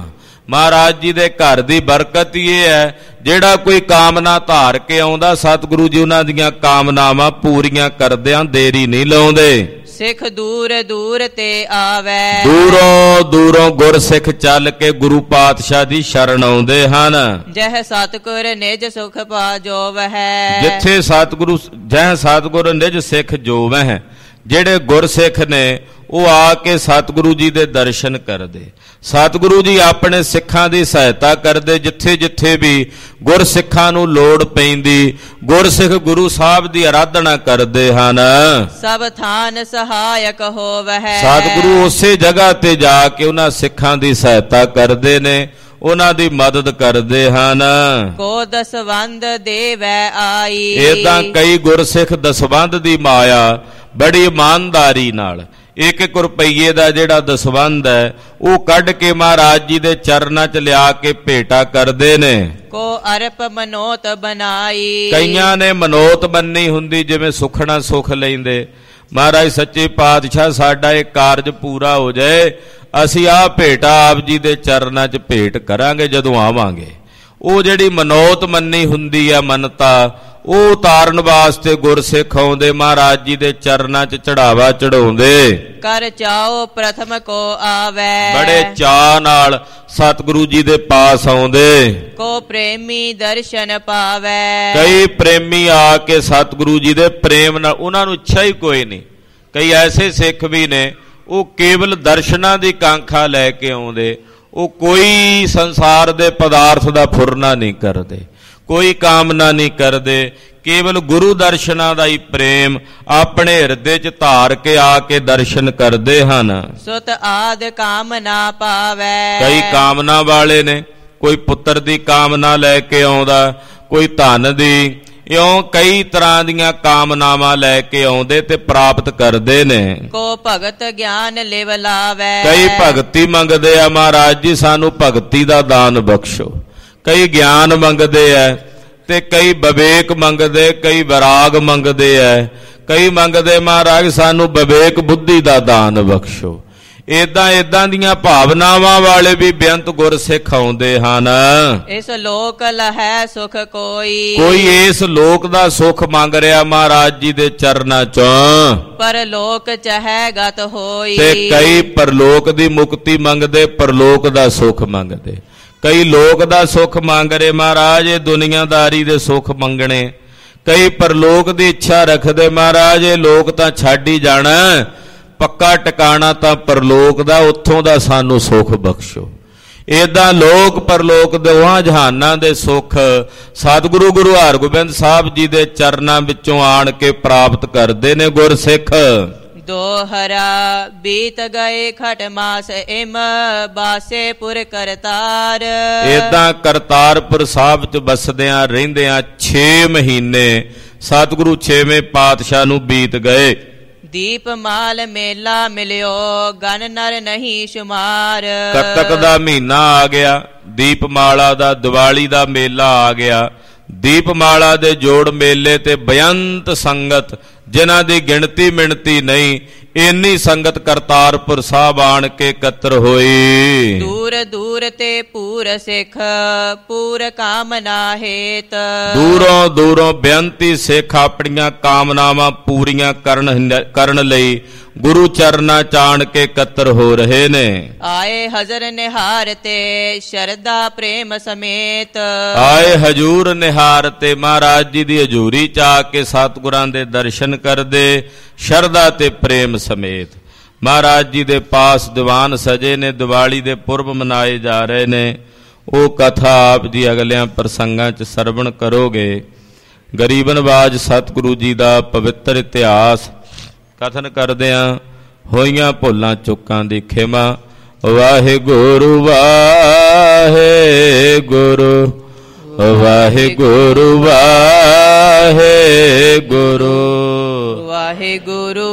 A: ਮਹਾਰਾਜ ਜੀ ਦੇ ਘਰ ਦੀ ਬਰਕਤ ਹੀ ਇਹ ਹੈ, ਜਿਹੜਾ ਕੋਈ ਕਾਮਨਾ ਧਾਰ ਕੇ ਆਉਂਦਾ ਸਤਿਗੁਰੂ ਜੀ ਉਹਨਾਂ ਦੀਆਂ ਕਾਮਨਾਵਾਂ ਪੂਰੀਆਂ ਕਰਦਿਆਂ ਦੇਰੀ ਨਹੀਂ ਲਾਉਂਦੇ।
B: ਸਿੱਖ ਦੂਰ ਦੂਰ ਤੇ ਆਵੈ,
A: ਦੂਰੋਂ ਦੂਰੋਂ ਗੁਰਸਿੱਖ ਚੱਲ ਕੇ ਗੁਰੂ ਪਾਤਸ਼ਾਹ ਦੀ ਸ਼ਰਨ ਆਉਂਦੇ ਹਨ।
B: ਜਹ ਸਤਿਗੁਰ ਨਿਜ ਸੁਖ ਪਾਜੋਵਹਿ,
A: ਜਿੱਥੇ ਸਤਿਗੁਰੂ ਜਹ ਸਤਿਗੁਰ ਨਿਜ ਸਿੱਖ ਜੋਵਹਿ, ਜਿਹੜੇ ਗੁਰਸਿੱਖ ਨੇ ਉਹ ਆ ਕੇ ਸਤਿਗੁਰੂ ਜੀ ਦੇ ਦਰਸ਼ਨ ਕਰਦੇ। ਸਤਿਗੁਰੂ ਜੀ ਆਪਣੇ ਸਿੱਖਾਂ ਦੀ ਸਹਾਇਤਾ ਕਰਦੇ, ਜਿੱਥੇ ਜਿੱਥੇ ਵੀ ਗੁਰਸਿੱਖਾਂ ਨੂੰ ਲੋੜ ਪੈਂਦੀ ਗੁਰਸਿੱਖ ਗੁਰੂ ਸਾਹਿਬ ਦੀ ਆਰਾਧਨਾ ਕਰਦੇ ਹਨ।
B: ਸਭ ਥਾਨ ਸਹਾਇਕ ਹੋਵਹਿ,
A: ਸਤਿਗੁਰੂ ਉਸੇ ਜਗ੍ਹਾ ਤੇ ਜਾ ਕੇ ਉਹਨਾਂ ਸਿੱਖਾਂ ਦੀ ਸਹਾਇਤਾ ਕਰਦੇ ਨੇ, ਉਹਨਾਂ ਦੀ ਮਦਦ ਕਰਦੇ ਹਨ।
B: ਕੋ ਦਸਵੰਦ ਦੇਵੈ ਆਈ,
A: ਏਦਾਂ ਕਈ ਗੁਰਸਿੱਖ ਦਸਵੰਦ ਦੀ ਮਾਇਆ ਬੜੀ ਇਮਾਨਦਾਰੀ ਨਾਲ ਇੱਕ ਇੱਕ ਰੁਪਈਏ ਦਾ ਜਿਹੜਾ ਦਸਵੰਦ ਹੈ ਉਹ ਕੱਢ ਕੇ ਮਹਾਰਾਜ ਜੀ ਦੇ ਚਰਨਾਂ 'ਚ ਲਿਆ ਕੇ ਭੇਟਾ ਕਰਦੇ ਨੇ।
B: ਕੋ ਅਰਪ ਮਨੋਤ ਬਨਾਈ,
A: ਕਈਆਂ ਨੇ ਮਨੋਤ ਬੰਨੀ ਹੁੰਦੀ, ਜਿਵੇਂ ਸੁਖਣਾ ਸੁਖ ਲੈਂਦੇ, ਮਹਾਰਾਜ ਸੱਚੇ ਪਾਤਸ਼ਾਹ ਸਾਡਾ ਇਹ ਕਾਰਜ ਪੂਰਾ ਹੋ ਜਾਏ, ਅਸੀਂ ਆਹ ਭੇਟਾ ਆਪ ਜੀ ਦੇ ਚਰਨਾਂ 'ਚ ਭੇਟ ਕਰਾਂਗੇ ਜਦੋਂ ਆਵਾਂਗੇ। ਉਹ ਜਿਹੜੀ ਮਨੋਤ ਮੰਨੀ ਹੁੰਦੀ ਆ ਮੰਨਤਾ, ਉਹ ਉਤਾਰਨ ਵਾਸਤੇ ਗੁਰਸਿੱਖ ਆਉਂਦੇ, ਮਹਾਰਾਜ ਜੀ ਦੇ ਚਰਨਾਂ 'ਚ ਚੜਾਵਾ ਚੜਾਉਂਦੇ।
B: ਕਰ ਚਾਓ ਪ੍ਰਥਮ ਕੋ ਆਵੈ,
A: ਬੜੇ ਚਾਅ ਨਾਲ ਸਤਿਗੁਰੂ ਜੀ ਦੇ ਪਾਸ ਆਉਂਦੇ।
B: ਕੋ ਪ੍ਰੇਮੀ ਦਰਸ਼ਨ ਪਾਵੈ,
A: ਕਈ ਪ੍ਰੇਮੀ ਆ ਕੇ ਸਤਿਗੁਰੂ ਜੀ ਦੇ ਪ੍ਰੇਮ ਨਾਲ, ਉਹਨਾਂ ਨੂੰ ਇੱਛਾ ਹੀ ਕੋਈ ਨਹੀਂ। ਕਈ ਐਸੇ ਸਿੱਖ ਵੀ ਨੇ ਉਹ ਕੇਵਲ ਦਰਸ਼ਨਾਂ ਦੀ ਕਾਂਖਾ ਲੈ ਕੇ ਆਉਂਦੇ, ਉਹ ਕੋਈ ਸੰਸਾਰ ਦੇ ਪਦਾਰਥ ਦਾ ਫੁਰਨਾ ਨਹੀਂ ਕਰਦੇ, ਕੋਈ ਕਾਮਨਾ ਨਹੀਂ ਕਰਦੇ, ਕੇਵਲ ਗੁਰੂ ਦਰਸ਼ਨਾਂ ਦਾ ਹੀ ਪ੍ਰੇਮ ਆਪਣੇ ਹਿਰਦੇ 'ਚ ਧਾਰ ਕੇ ਆ ਕੇ ਦਰਸ਼ਨ ਕਰਦੇ ਹਨ।
B: ਸੁਤ ਆਦ ਕਾਮਨਾ ਪਾਵੈ,
A: ਕਈ ਕਾਮਨਾ ਵਾਲੇ ਨੇ, ਕੋਈ ਪੁੱਤਰ ਦੀ ਕਾਮਨਾ ਲੈ ਕੇ ਆਉਂਦਾ, ਕੋਈ ਧਨ ਦੀ, ਇਉਂ ਕਈ ਤਰ੍ਹਾਂ ਦੀਆਂ ਕਾਮਨਾਵਾਂ ਲੈ ਕੇ ਆਉਂਦੇ ਤੇ ਪ੍ਰਾਪਤ ਕਰਦੇ ਨੇ।
B: ਕੋ ਭਗਤ ਗਿਆਨ ਲਿਵ ਲਾਵੈ,
A: ਕਈ ਭਗਤੀ ਮੰਗਦੇ ਆ, ਮਹਾਰਾਜ ਜੀ ਸਾਨੂੰ ਭਗਤੀ ਦਾ ਦਾਨ ਬਖਸ਼ੋ। ਕਈ ਗਿਆਨ ਮੰਗਦੇ ਐ ਤੇ ਕਈ ਵਿਵੇਕ ਮੰਗਦੇ, ਕਈ ਵਿਰਾਗ ਮੰਗਦੇ ਐ, ਕਈ ਮੰਗਦੇ ਮਹਾਰਾਜ ਸਾਨੂੰ ਵਿਵੇਕ ਬੁੱਧੀ ਦਾ ਦਾਨ ਬਖਸ਼ੋ। ਏਦਾਂ ਏਦਾਂ ਦੀਆਂ ਭਾਵਨਾਵਾਂ ਵਾਲੇ ਵੀ ਬੇਅੰਤ ਗੁਰਸਿੱਖ ਆਉਂਦੇ ਹਨ।
B: ਇਸ ਲੋਕ ਲਹੈ ਸੁਖ ਕੋਈ,
A: ਕੋਈ ਇਸ ਲੋਕ ਦਾ ਸੁਖ ਮੰਗ ਰਿਹਾ ਮਹਾਰਾਜ ਜੀ ਦੇ ਚਰਨਾਂ 'ਚੋਂ,
B: ਪਰ ਲੋਕ ਚਹਿ ਗਤ ਹੋਈ।
A: ਤੇ ਕਈ ਪਰਲੋਕ ਦੀ ਮੁਕਤੀ ਮੰਗਦੇ, ਪਰਲੋਕ ਦਾ ਸੁਖ ਮੰਗਦੇ। ਕਈ ਲੋਕ ਦਾ ਸੁਖ ਮੰਗ ਰਹੇ ਮਹਾਰਾਜ, ਇਹ ਦੁਨੀਆਦਾਰੀ ਦੇ ਸੁਖ ਮੰਗਣੇ। ਕਈ ਪਰਲੋਕ ਦੀ ਇੱਛਾ ਰੱਖਦੇ, ਮਹਾਰਾਜ ਇਹ ਲੋਕ ਤਾਂ ਛੱਡ ਹੀ ਜਾਣਾ, ਪੱਕਾ ਟਿਕਾਣਾ ਤਾਂ ਪਰਲੋਕ ਦਾ, ਉੱਥੋਂ ਦਾ ਸਾਨੂੰ ਸੁਖ ਬਖਸ਼ੋ। ਏਦਾਂ ਲੋਕ ਪਰਲੋਕ ਦੋਹਾਂ ਜਹਾਨਾਂ ਦੇ ਸੁਖ ਸਤਿਗੁਰੂ ਗੁਰੂ ਹਰਗੋਬਿੰਦ ਸਾਹਿਬ ਜੀ ਦੇ ਚਰਨਾਂ ਵਿੱਚੋਂ ਆਣ ਕੇ ਪ੍ਰਾਪਤ ਕਰਦੇ ਨੇ ਗੁਰਸਿੱਖ।
B: ਦੋਹਰਾ ਬੀਤ ਗਏ ਖਟ ਮਾਸ ਇਮ ਬਾਸੇ ਪੁਰ ਕਰਤਾਰ,
A: ਏਦਾਂ ਕਰਤਾਰਪੁਰ ਸਾਹਿਬ 'ਚ ਬਸਦਿਆਂ ਰਹਿੰਦਿਆਂ ਛੇ ਮਹੀਨੇ ਸਤਿਗੁਰੂ ਛੇਵੇਂ ਪਾਤਸ਼ਾਹ ਨੂੰ ਬੀਤ ਗਏ।
B: ਦੀਪ ਮਾਲ ਮੇਲਾ ਮਿਲਿਓ ਗਨ ਨਰ ਨਹੀਂ ਸ਼ੁਮਾਰ,
A: ਕੱਤਕ ਦਾ ਮਹੀਨਾ ਆ ਗਿਆ, ਦੀਪਮਾਲਾ ਦਾ, ਦੀਵਾਲੀ ਦਾ ਮੇਲਾ ਆ ਗਿਆ। ਦੀਪਮਾਲਾ ਦੇ ਜੋੜ ਮੇਲੇ ਤੇ ਬੇਅੰਤ ਸੰਗਤ, ਜਿਨ੍ਹਾਂ ਦੀ ਗਿਣਤੀ ਮਿਣਤੀ ਨਹੀਂ, ਇੰਨੀ ਸੰਗਤ ਕਰਤਾਰਪੁਰ ਸਾਹਿਬ ਆਣ ਕੇ ਇਕੱਤਰ ਹੋਈ।
B: ਦੂਰ ਦੂਰ ਤੇ ਪੂਰ ਸਿੱਖ ਪੂਰ ਕਾਮਨਾ ਹੇਤ,
A: ਦੂਰੋਂ ਦੂਰੋਂ ਬੇਅੰਤੀ ਸਿੱਖ ਆਪਣੀਆਂ ਕਾਮਨਾਵਾਂ ਪੂਰੀਆਂ ਕਰਨ ਕਰਨ ਲਈ ਗੁਰੂ ਚਰਨਾਂ 'ਚ ਆਣ ਕੇ ਇਕੱਤਰ ਹੋ ਰਹੇ ਨੇ।
B: ਆਏ ਹਜ਼ਰ ਨਿਹਾਰ ਤੇ ਸ਼ਰਧਾ ਪ੍ਰੇਮ ਸਮੇਤ,
A: ਆਏ ਹਜੂਰ ਨਿਹਾਰ ਤੇ ਮਹਾਰਾਜ ਜੀ ਦੀ ਹਜੂਰੀ 'ਚ ਆ ਕੇ ਸਤਿਗੁਰਾਂ ਦੇ ਦਰਸ਼ਨ ਕਰਦੇ ਸ਼ਰਧਾ ਤੇ ਪ੍ਰੇਮ ਸਮੇਤ। ਮਹਾਰਾਜ ਜੀ ਦੇ ਪਾਸ ਦੀਵਾਨ ਸਜੇ ਨੇ, ਦੀਵਾਲੀ ਦੇ ਪੁਰਬ ਮਨਾਏ ਜਾ ਰਹੇ ਨੇ। ਉਹ ਕਥਾ ਆਪ ਜੀ ਅਗਲਿਆਂ ਪ੍ਰਸੰਗਾਂ 'ਚ ਸਰਵਣ ਕਰੋਗੇ। ਗਰੀਬ ਨਵਾਜ ਸਤਿਗੁਰੂ ਜੀ ਦਾ ਪਵਿੱਤਰ ਇਤਿਹਾਸ ਕਥਨ ਕਰਦਿਆਂ ਹੋਈਆਂ ਭੁੱਲਾਂ ਚੁੱਕਾਂ ਦੀ ਖਿਮਾ। ਵਾਹਿਗੁਰੂ ਵਾਹਿਗੁਰੂ ਵਾਹਿਗੁਰੂ ਵਾਹਿਗੁਰੂ
B: ਵਾਹਿਗੁਰੂ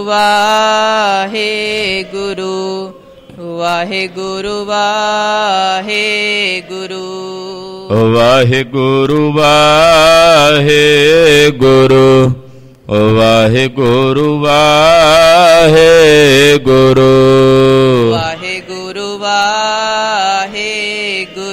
B: ਵਾਹਿਗੁਰੂ ਵਾਹਿਗੁਰੂ ਵਾਹਿਗੁਰੂ
A: ਵਾਹਿਗੁਰੂ ਵਾਹਿਗੁਰੂ ਵਾਹਿਗੁਰੂ ਵਾਹਿਗੁਰੂ
B: ਵਾਹਿਗੁਰੂ ਵਾਹਿਗੁਰੂ